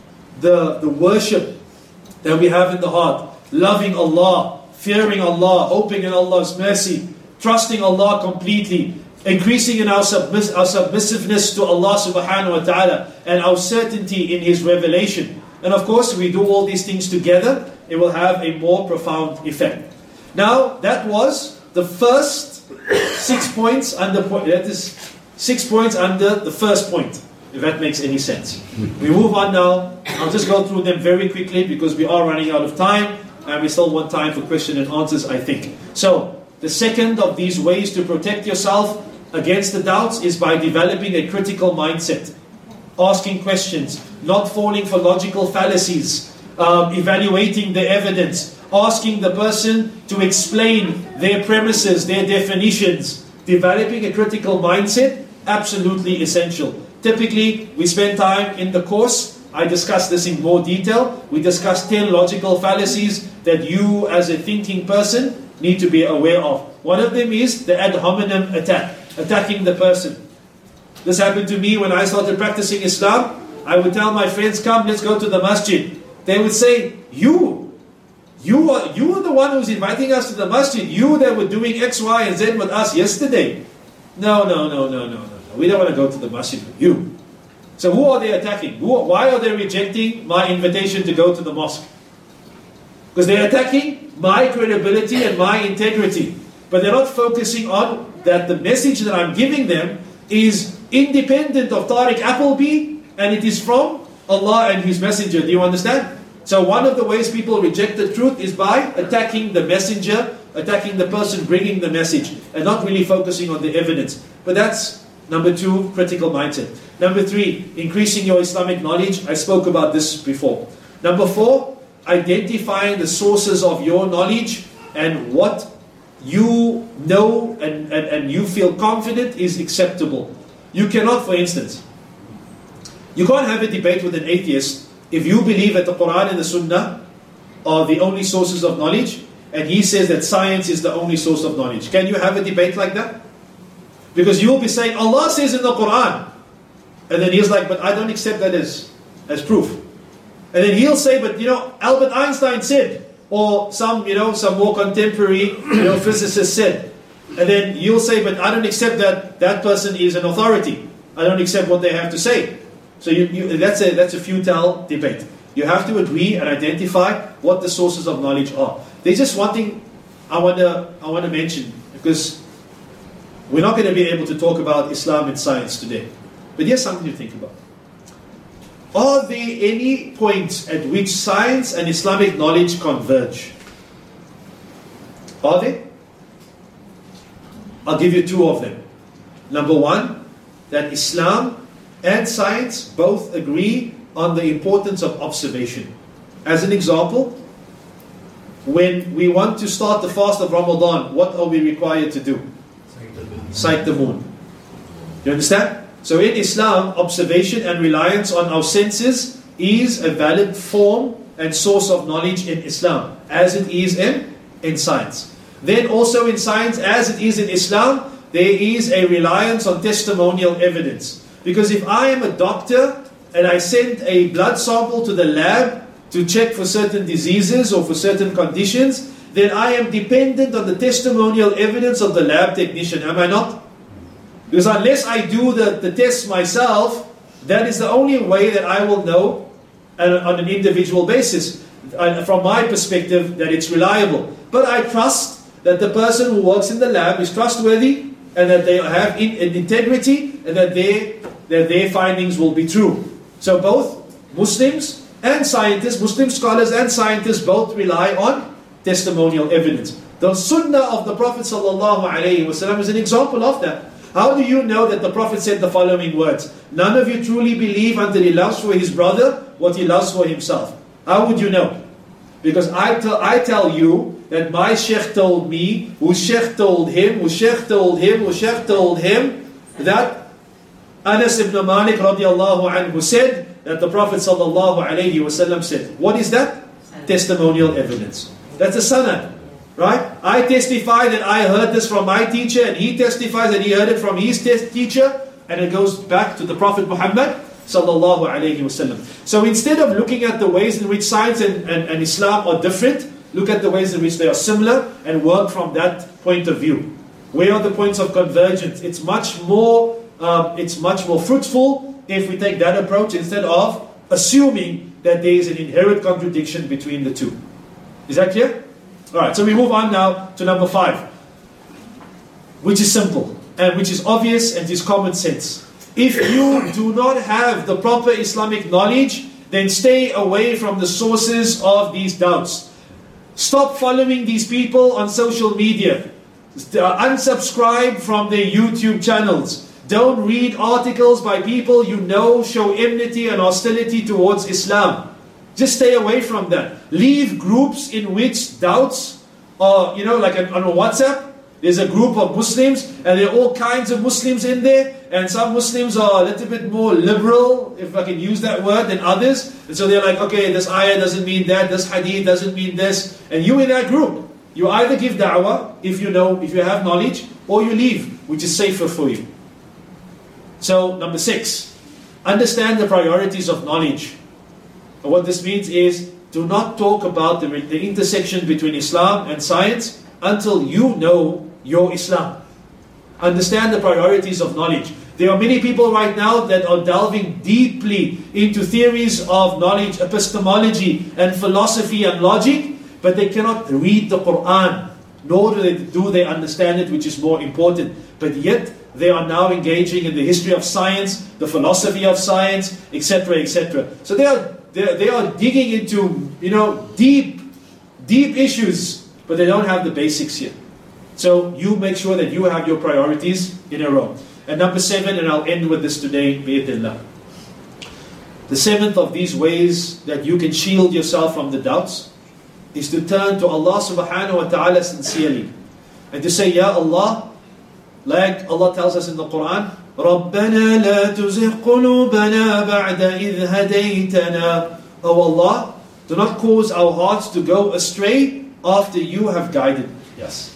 Speaker 2: the, the worship that we have in the heart. Loving Allah, fearing Allah, hoping in Allah's mercy, trusting Allah completely, increasing in our, submiss- our submissiveness to Allah subhanahu wa ta'ala, and our certainty in His revelation. And of course, if we do all these things together, it will have a more profound effect. Now, that was the first six points under point. That is six points under the first point, if that makes any sense. We move on now. I'll just go through them very quickly because we are running out of time, and we still want time for question and answers, I think. So, the second of these ways to protect yourself against the doubts is by developing a critical mindset, asking questions, not falling for logical fallacies, um, evaluating the evidence, asking the person to explain their premises, their definitions. Developing a critical mindset, absolutely essential. Typically, we spend time in the course. I discuss this in more detail. We discuss ten logical fallacies that you as a thinking person need to be aware of. One of them is the ad hominem attack. Attacking the person. This happened to me when I started practicing Islam. I would tell my friends, come, let's go to the masjid. They would say, you, you are, you are the one who's inviting us to the masjid. You that were doing X, Y, and Z with us yesterday. No, no, no, no, no, no. We don't want to go to the masjid with you. So who are they attacking? Who, why are they rejecting my invitation to go to the mosque? Because they're attacking my credibility and my integrity. But they're not focusing on that the message that I'm giving them is independent of Tariq Appleby, and it is from Allah and His Messenger. Do you understand? So one of the ways people reject the truth is by attacking the messenger, attacking the person bringing the message, and not really focusing on the evidence. But that's number two, critical mindset. Number three, increasing your Islamic knowledge. I spoke about this before. Number four, identifying the sources of your knowledge and what you know and, and, and you feel confident is acceptable. You cannot, for instance, you can't have a debate with an atheist if you believe that the Quran and the Sunnah are the only sources of knowledge and he says that science is the only source of knowledge. Can you have a debate like that? Because you will be saying, Allah says in the Quran, and then he's like, but I don't accept that as, as proof. And then he'll say, but you know, Albert Einstein said, or some, you know, some more contemporary, you know, physicist said. And then you'll say, but I don't accept that that person is an authority. I don't accept what they have to say. So you, you, that's a that's a futile debate. You have to agree and identify what the sources of knowledge are. There's just one thing I want to I want to mention, because we're not going to be able to talk about Islam and science today. But here's something to think about. Are there any points at which science and Islamic knowledge converge? Are there? I'll give you two of them. Number one, that Islam and science both agree on the importance of observation. As an example, when we want to start the fast of Ramadan, what are we required to do? Sight the moon. You understand? So in Islam, observation and reliance on our senses is a valid form and source of knowledge in Islam, as it is in, in science. Then also in science, as it is in Islam, there is a reliance on testimonial evidence. Because if I am a doctor and I send a blood sample to the lab to check for certain diseases or for certain conditions, then I am dependent on the testimonial evidence of the lab technician, am I not? Because unless I do the, the tests myself, that is the only way that I will know uh, on an individual basis, uh, from my perspective, that it's reliable. But I trust that the person who works in the lab is trustworthy, and that they have in, in integrity, and that, they, that their findings will be true. So both Muslims and scientists, Muslim scholars and scientists, both rely on testimonial evidence. The sunnah of the Prophet ﷺ is an example of that. How do you know that the Prophet said the following words? None of you truly believe until he loves for his brother what he loves for himself. How would you know? Because I, I tell you that my sheikh told me, whose sheikh told him, whose sheikh told him, whose sheikh told him, that Anas ibn Malik radiallahu anhu said that the Prophet sallallahu alayhi wasallam said. What is that? Testimonial evidence. That's a sanad. Right? I testify that I heard this from my teacher, and he testifies that he heard it from his teacher, and it goes back to the Prophet Muhammad sallallahu alayhi wasallam. So instead of looking at the ways in which science and, and, and Islam are different, look at the ways in which they are similar and work from that point of view. Where are the points of convergence? It's much more, um, it's much more fruitful if we take that approach instead of assuming that there is an inherent contradiction between the two. Is that clear? Alright, so we move on now to number five, which is simple and which is obvious and is common sense. If you do not have the proper Islamic knowledge, then stay away from the sources of these doubts. Stop following these people on social media. Unsubscribe from their YouTube channels. Don't read articles by people you know show enmity and hostility towards Islam. Just stay away from that. Leave groups in which doubts are, you know, like on a WhatsApp, there's a group of Muslims, and there are all kinds of Muslims in there, and some Muslims are a little bit more liberal, if I can use that word, than others. And so they're like, okay, this ayah doesn't mean that, this hadith doesn't mean this. And you in that group, you either give da'wah, if you know, if you have knowledge, or you leave, which is safer for you. So, number six, understand the priorities of knowledge. And what this means is, do not talk about the, the intersection between Islam and science until you know your Islam. Understand the priorities of knowledge. There are many people right now that are delving deeply into theories of knowledge, epistemology and philosophy and logic, but they cannot read the Quran, nor do they, do they understand it, which is more important. But yet, they are now engaging in the history of science, the philosophy of science, et cetera, et cetera. So they are They, they are digging into, you know, deep, deep issues, but they don't have the basics yet. So you make sure that you have your priorities in a row. And number seven, and I'll end with this today, bi'idhnillah. The seventh of these ways that you can shield yourself from the doubts is to turn to Allah subhanahu wa ta'ala sincerely. And to say, Ya Allah, like Allah tells us in the Quran, رَبَّنَا لَا تُزِغْ قُلُوبَنَا بَعْدَ إِذْ هَدَيْتَنَا. Oh Allah, do not cause our hearts to go astray after you have guided us.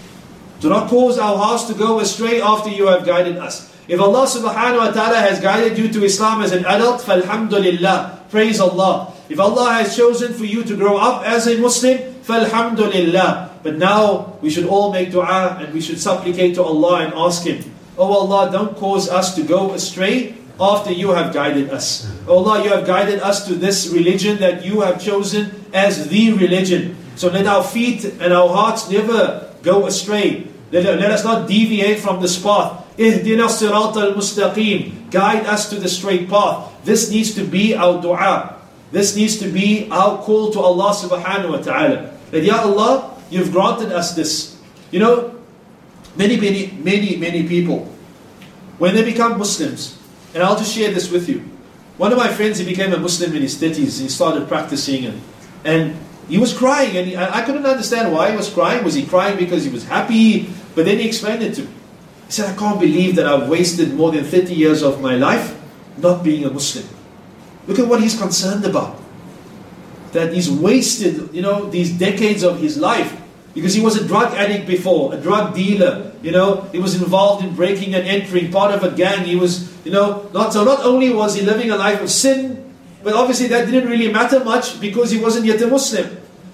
Speaker 2: Do not cause our hearts to go astray after you have guided us. If Allah subhanahu wa ta'ala has guided you to Islam as an adult, فَالْحَمْدُ praise Allah. If Allah has chosen for you to grow up as a Muslim, فَالْحَمْدُ But now we should all make dua and we should supplicate to Allah and ask Him, Oh Allah, don't cause us to go astray after you have guided us. Oh Allah, you have guided us to this religion that you have chosen as the religion. So let our feet and our hearts never go astray. Let, let us not deviate from this path. Ihdina sirat al-mustaqim. Guide us to the straight path. This needs to be our dua. This needs to be our call to Allah subhanahu wa ta'ala. That, Ya Allah, you've granted us this. You know, Many, many, many, many people, when they become Muslims, and I'll just share this with you. One of my friends, he became a Muslim in his thirties. He started practicing, and, and he was crying. And he, I couldn't understand why he was crying. Was he crying because he was happy? But then he explained it to me. He said, I can't believe that I've wasted more than thirty years of my life not being a Muslim. Look at what he's concerned about. That he's wasted, you know, these decades of his life. Because he was a drug addict before, a drug dealer, you know, he was involved in breaking and entering, part of a gang. He was, you know, not so not only was he living a life of sin, but obviously that didn't really matter much because he wasn't yet a Muslim.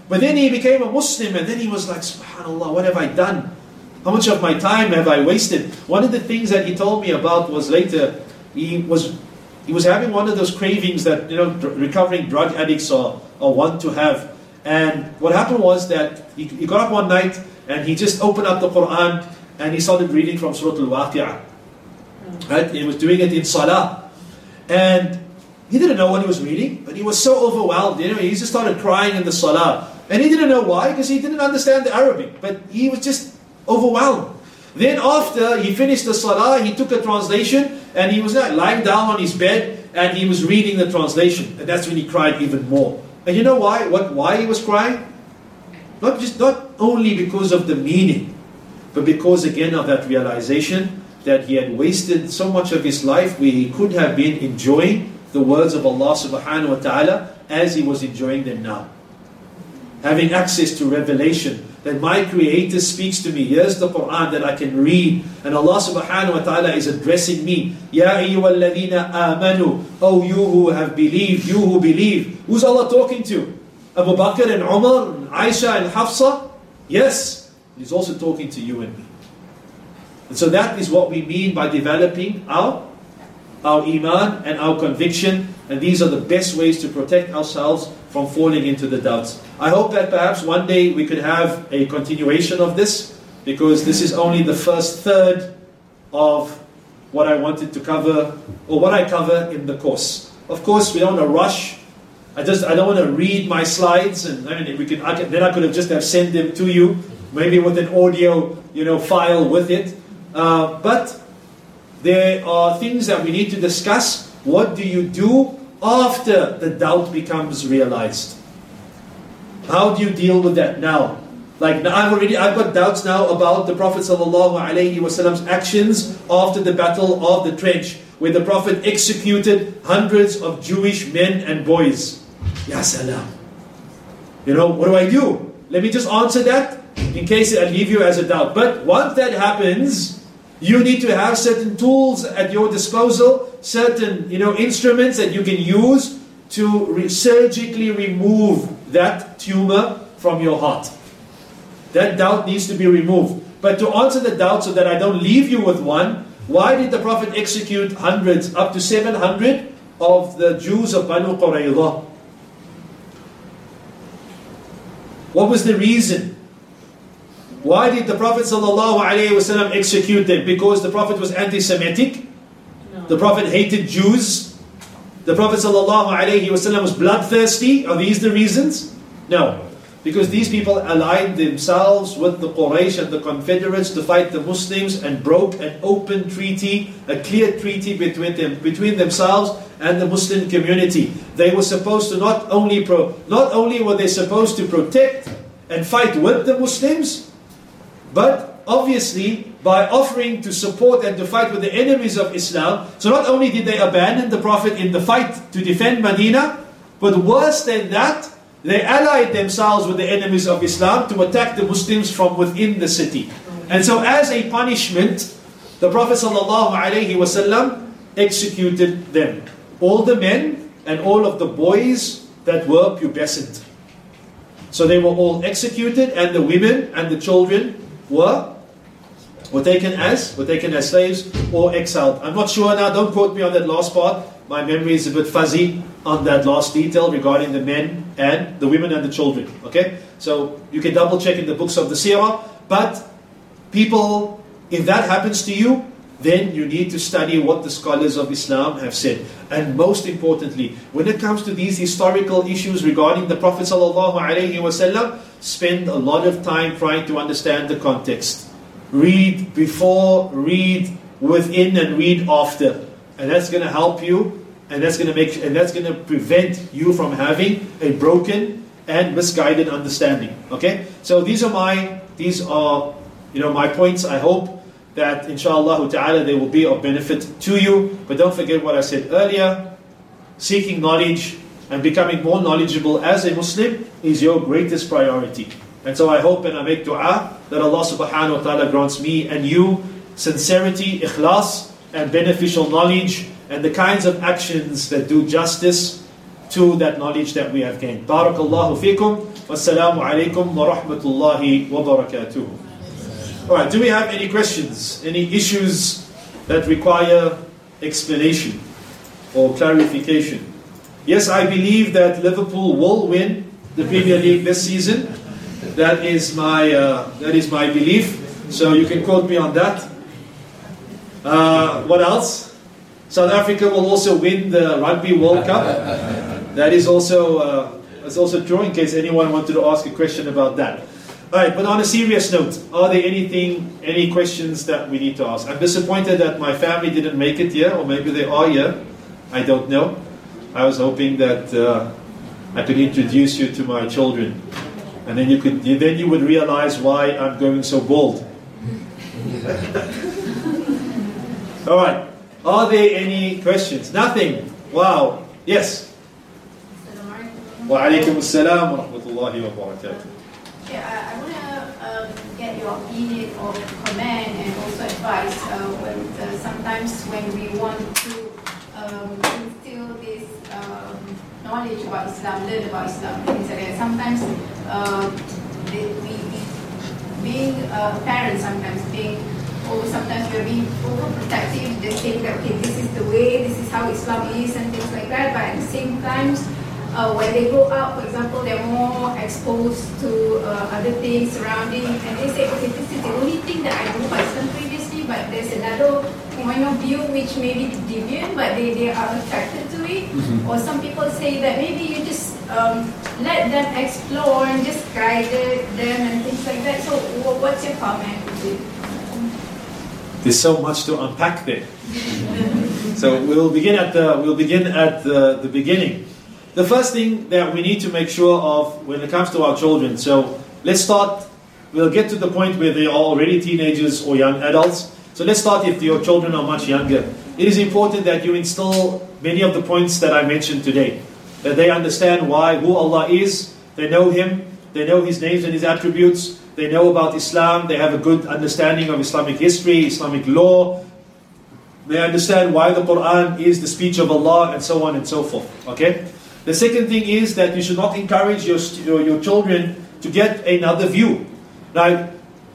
Speaker 2: But then he became a Muslim, and then he was like, subhanAllah, what have I done? How much of my time have I wasted? One of the things that he told me about was later, he was he was having one of those cravings that, you know, dr- recovering drug addicts are, are want to have. And what happened was that he, he got up one night and he just opened up the Quran and he started reading from Surah Al-Waqi'ah. Right? He was doing it in Salah. And he didn't know what he was reading, but he was so overwhelmed. You know, he just started crying in the Salah. And he didn't know why, because he didn't understand the Arabic. But he was just overwhelmed. Then after he finished the Salah, he took a translation and he was like lying down on his bed and he was reading the translation. And that's when he cried even more. And you know why? What? Why he was crying? Not just not only because of the meaning, but because again of that realization that he had wasted so much of his life where he could have been enjoying the words of Allah subhanahu wa ta'ala as he was enjoying them now. Having access to revelation, that my Creator speaks to me. Here's the Quran that I can read. And Allah subhanahu wa ta'ala is addressing me. Ya ayyuhalladhina amanu. Oh, you who have believed, you who believe. Who's Allah talking to? Abu Bakr and Umar, and Aisha and Hafsa? Yes. He's also talking to you and me. And so that is what we mean by developing our, our iman and our conviction. And these are the best ways to protect ourselves from falling into the doubts. I hope that perhaps one day we could have a continuation of this, because this is only the first third of what I wanted to cover, or what I cover in the course. Of course, we don't want to rush. I just I don't want to read my slides, and I mean, we could, I could then I could have just have sent them to you, maybe with an audio, you know, file with it. Uh, but there are things that we need to discuss. What do you do after the doubt becomes realized? How do you deal with that now? Like now I've already I've got doubts now about the Prophet sallallahu alaihi wasallam's actions after the battle of the trench, where the Prophet executed hundreds of Jewish men and boys. Ya salam. You know, what do I do? Let me just answer that in case I leave you as a doubt. But once that happens, you need to have certain tools at your disposal, certain, you know, instruments that you can use to re- surgically remove that tumor from your heart. That doubt needs to be removed. But to answer the doubt so that I don't leave you with one, why did the Prophet execute hundreds, up to seven hundred of the Jews of Banu Qurayza? What was the reason? Why did the Prophet ﷺ execute them? Because the Prophet was anti-Semitic? No. The Prophet hated Jews? The Prophet ﷺ was bloodthirsty? Are these the reasons? No. Because these people aligned themselves with the Quraysh and the Confederates to fight the Muslims and broke an open treaty, a clear treaty between them, between themselves and the Muslim community. They were supposed to not only pro, not only were they supposed to protect and fight with the Muslims, but obviously by offering to support and to fight with the enemies of Islam. So not only did they abandon the Prophet in the fight to defend Medina, but worse than that, they allied themselves with the enemies of Islam to attack the Muslims from within the city. And so as a punishment, the Prophet ﷺ executed them. All the men and all of the boys that were pubescent. So they were all executed, and the women and the children were, were taken as were taken as slaves or exiled. I'm not sure now, don't quote me on that last part. My memory is a bit fuzzy on that last detail regarding the men and the women and the children. Okay? So you can double check in the books of the Seerah. But people, if that happens to you, then you need to study what the scholars of Islam have said. And most importantly, when it comes to these historical issues regarding the Prophet ﷺ, spend a lot of time trying to understand the context. Read before, read within, and read after. And that's going to help you, and that's going to make, and that's going to prevent you from having a broken and misguided understanding. Okay? So these are my, these are, you know, my points. I hope that inshallah ta'ala they will be of benefit to you. But don't forget what I said earlier. Seeking knowledge and becoming more knowledgeable as a Muslim is your greatest priority. And so I hope and I make dua that Allah subhanahu wa ta'ala grants me and you sincerity, ikhlas, and beneficial knowledge, and the kinds of actions that do justice to that knowledge that we have gained. Barakallahu fikum. Wassalamu alaikum wa rahmatullahi wa barakatuh. Alright, do we have any questions? Any issues that require explanation or clarification? Yes, I believe that Liverpool will win the Premier League this season. That is my uh, that is my belief. So you can quote me on that. Uh, what else? South Africa will also win the Rugby World Cup. That is also uh, that's also true. In case anyone wanted to ask a question about that. All right, but on a serious note, are there anything, any questions that we need to ask? I'm disappointed that my family didn't make it here, or maybe they are here. I don't know. I was hoping that uh, I could introduce you to my children, and then you could, then you would realize why I'm going so bold. All right. Are there any questions? Nothing. Wow. Yes. Wa alaikum assalam wa rahmatullahi wa barakatuh.
Speaker 6: Yeah, I, I want to um, get your opinion or comment and also advice uh, when uh, sometimes when we want to um, instill this um, knowledge about Islam, learn about Islam, things like that. Sometimes uh, we, we, being uh, parents, sometimes being, or sometimes we're being overprotective, just saying that okay, this is the way, this is how Islam is, and things like that. But at the same time, Uh, when they go out, for example, they're more exposed to uh, other things surrounding, and they say, okay, this is the only thing that I know about Islam previously, but there's another point of view which may be deviant, but they, they are attracted to it. Mm-hmm. Or some people say that maybe you just um, let them explore and just guide them and things like that. So what's your comment?
Speaker 2: There's so much to unpack there. So we'll begin at the, we'll begin at the, the beginning. The first thing that we need to make sure of when it comes to our children, so let's start, we'll get to the point where they are already teenagers or young adults. So let's start if your children are much younger. It is important that you instill many of the points that I mentioned today. That they understand why, who Allah is, they know Him, they know His names and His attributes, they know about Islam, they have a good understanding of Islamic history, Islamic law, they understand why the Quran is the speech of Allah, and so on and so forth. Okay? The second thing is that you should not encourage your, your, your children to get another view. Now,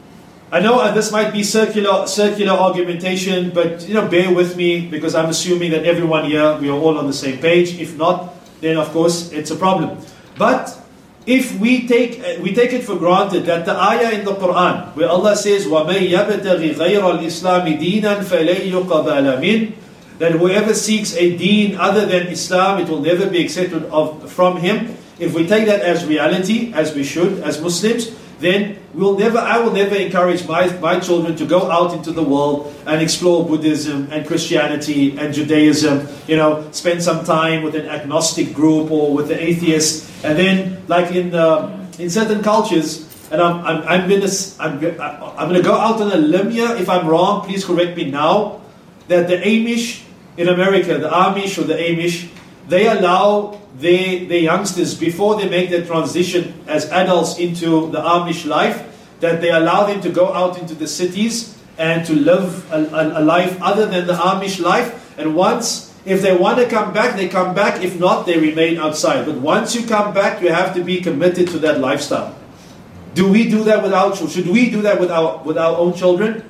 Speaker 2: I know this might be circular circular argumentation, but you know, bear with me because I'm assuming that everyone here, we are all on the same page. If not, then of course it's a problem. But if we take we take it for granted that the ayah in the Quran where Allah says, وَمَنْ يَبْتَغِ غَيْرَ الْإِسْلَامِ دِينًا فَلَنْ يُقْبَلَ مِنْهُ, that whoever seeks a deen other than Islam, it will never be accepted of, from him. If we take that as reality, as we should, as Muslims, then we'll never, I will never encourage my, my children to go out into the world and explore Buddhism and Christianity and Judaism, you know, spend some time with an agnostic group or with the atheist. And then, like in uh, in certain cultures, and I'm, I'm, I'm going to I'm, I'm going to go out on a limb here. If I'm wrong, please correct me now, that the Amish in America, the Amish or the Amish, they allow their, their youngsters, before they make their transition as adults into the Amish life, that they allow them to go out into the cities and to live a, a, a life other than the Amish life. And once, if they want to come back, they come back. If not, they remain outside. But once you come back, you have to be committed to that lifestyle. Do we do that with our children? Should we do that with our, with our own children?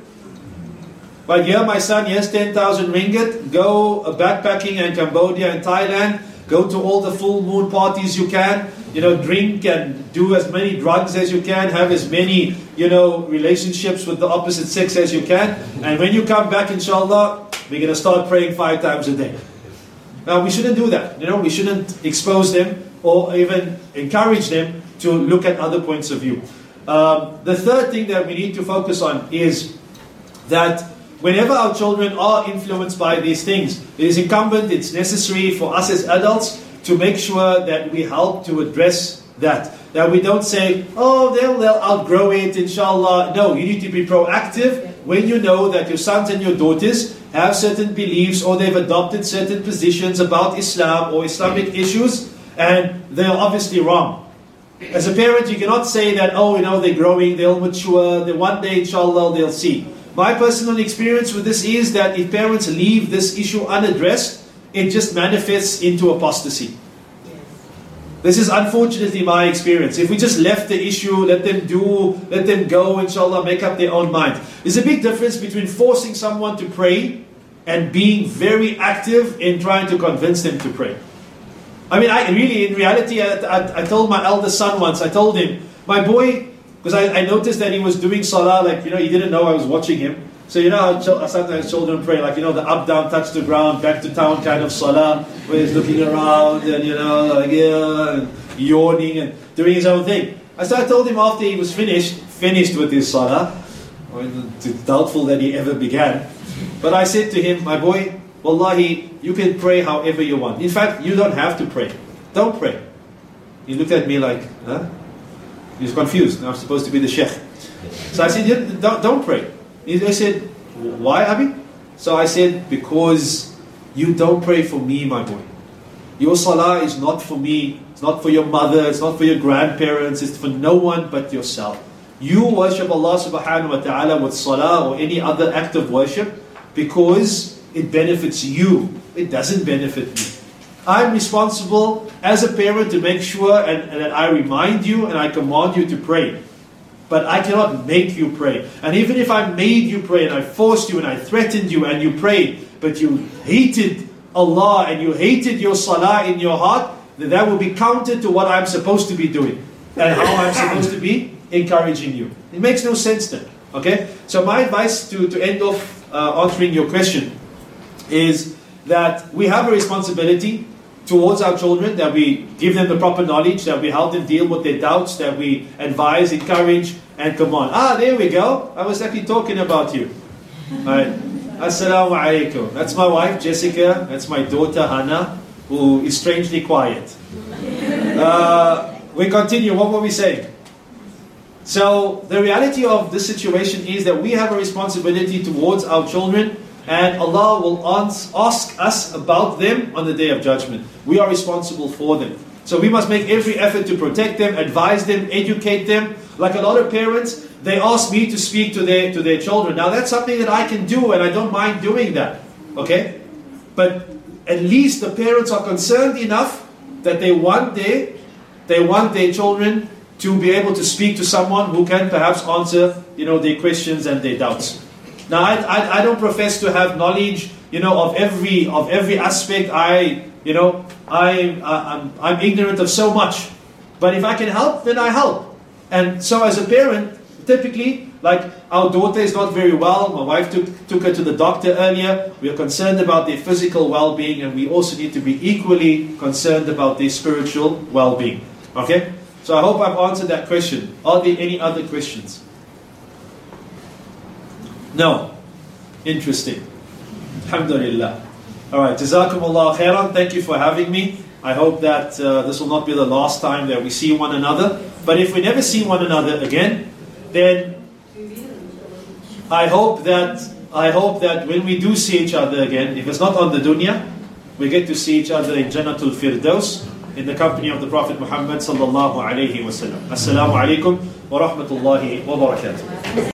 Speaker 2: But here, my son, here's ten thousand ringgit. Go backpacking in Cambodia and Thailand. Go to all the full moon parties you can. You know, drink and do as many drugs as you can. Have as many, you know, relationships with the opposite sex as you can. And when you come back, inshallah, we're going to start praying five times a day. Now, we shouldn't do that. You know, we shouldn't expose them or even encourage them to look at other points of view. Um, the third thing that we need to focus on is that whenever our children are influenced by these things, it is incumbent, it's necessary for us as adults to make sure that we help to address that. That we don't say, oh, they'll, they'll outgrow it, inshallah. No, you need to be proactive when you know that your sons and your daughters have certain beliefs or they've adopted certain positions about Islam or Islamic issues, and they're obviously wrong. As a parent, you cannot say that, oh, you know, they're growing, they'll mature, that one day, inshallah, they'll see. My personal experience with this is that if parents leave this issue unaddressed, it just manifests into apostasy. This is unfortunately my experience. If we just left the issue, let them do, let them go, inshallah, make up their own mind. There's a big difference between forcing someone to pray and being very active in trying to convince them to pray. I mean, I really, in reality, I, I, I told my eldest son once, I told him, my boy, because I, I noticed that he was doing salah, like, you know, he didn't know I was watching him. So you know how ch- sometimes children pray, like, you know, the up, down, touch the ground, back to town kind of salah, where he's looking around and, you know, like, yeah, and yawning and doing his own thing. So I told him after he was finished, finished with his salah, it's doubtful that he ever began, but I said to him, my boy, wallahi, you can pray however you want. In fact, you don't have to pray. Don't pray. He looked at me like, huh? He was confused. I'm supposed to be the sheikh. So I said, yeah, don't, don't pray. He said, why, Abi? So I said, because you don't pray for me, my boy. Your salah is not for me. It's not for your mother. It's not for your grandparents. It's for no one but yourself. You worship Allah subhanahu wa ta'ala with salah or any other act of worship because it benefits you. It doesn't benefit me. I'm responsible as a parent to make sure and, and that I remind you and I command you to pray. But I cannot make you pray. And even if I made you pray and I forced you and I threatened you and you prayed, but you hated Allah and you hated your salah in your heart, then that will be counter to what I'm supposed to be doing and how I'm supposed to be encouraging you. It makes no sense then. Okay? So my advice to, to end off uh, answering your question is that we have a responsibility towards our children, that we give them the proper knowledge, that we help them deal with their doubts, that we advise, encourage, and command. Ah, there we go. I was actually talking about you. Alright. Assalamu alaikum. That's my wife, Jessica. That's my daughter, Hannah, who is strangely quiet. Uh, we continue. What were we saying? So, the reality of this situation is that we have a responsibility towards our children, and Allah will ask us about them on the Day of Judgment. We are responsible for them. So we must make every effort to protect them, advise them, educate them. Like a lot of parents, they ask me to speak to their, to their children. Now that's something that I can do and I don't mind doing that. Okay? But at least the parents are concerned enough that they want their, they want their children to be able to speak to someone who can perhaps answer, you know, their questions and their doubts. Now, I, I, I don't profess to have knowledge, you know, of every of every aspect. I, you know, I, I'm, I'm ignorant of so much. But if I can help, then I help. And so as a parent, typically, like our daughter is not very well. My wife took, took her to the doctor earlier. We are concerned about their physical well-being, and we also need to be equally concerned about their spiritual well-being. Okay? So I hope I've answered that question. Are there any other questions? No. Interesting. Alhamdulillah. Alright, Jazakumullah khairan. Thank you for having me. I hope that uh, this will not be the last time that we see one another. But if we never see one another again, then I hope that I hope that when we do see each other again, if it's not on the dunya, we get to see each other in Jannatul Firdaus, in the company of the Prophet Muhammad sallallahu alayhi wa sallam. Assalamu alaikum wa rahmatullahi wa barakatuh.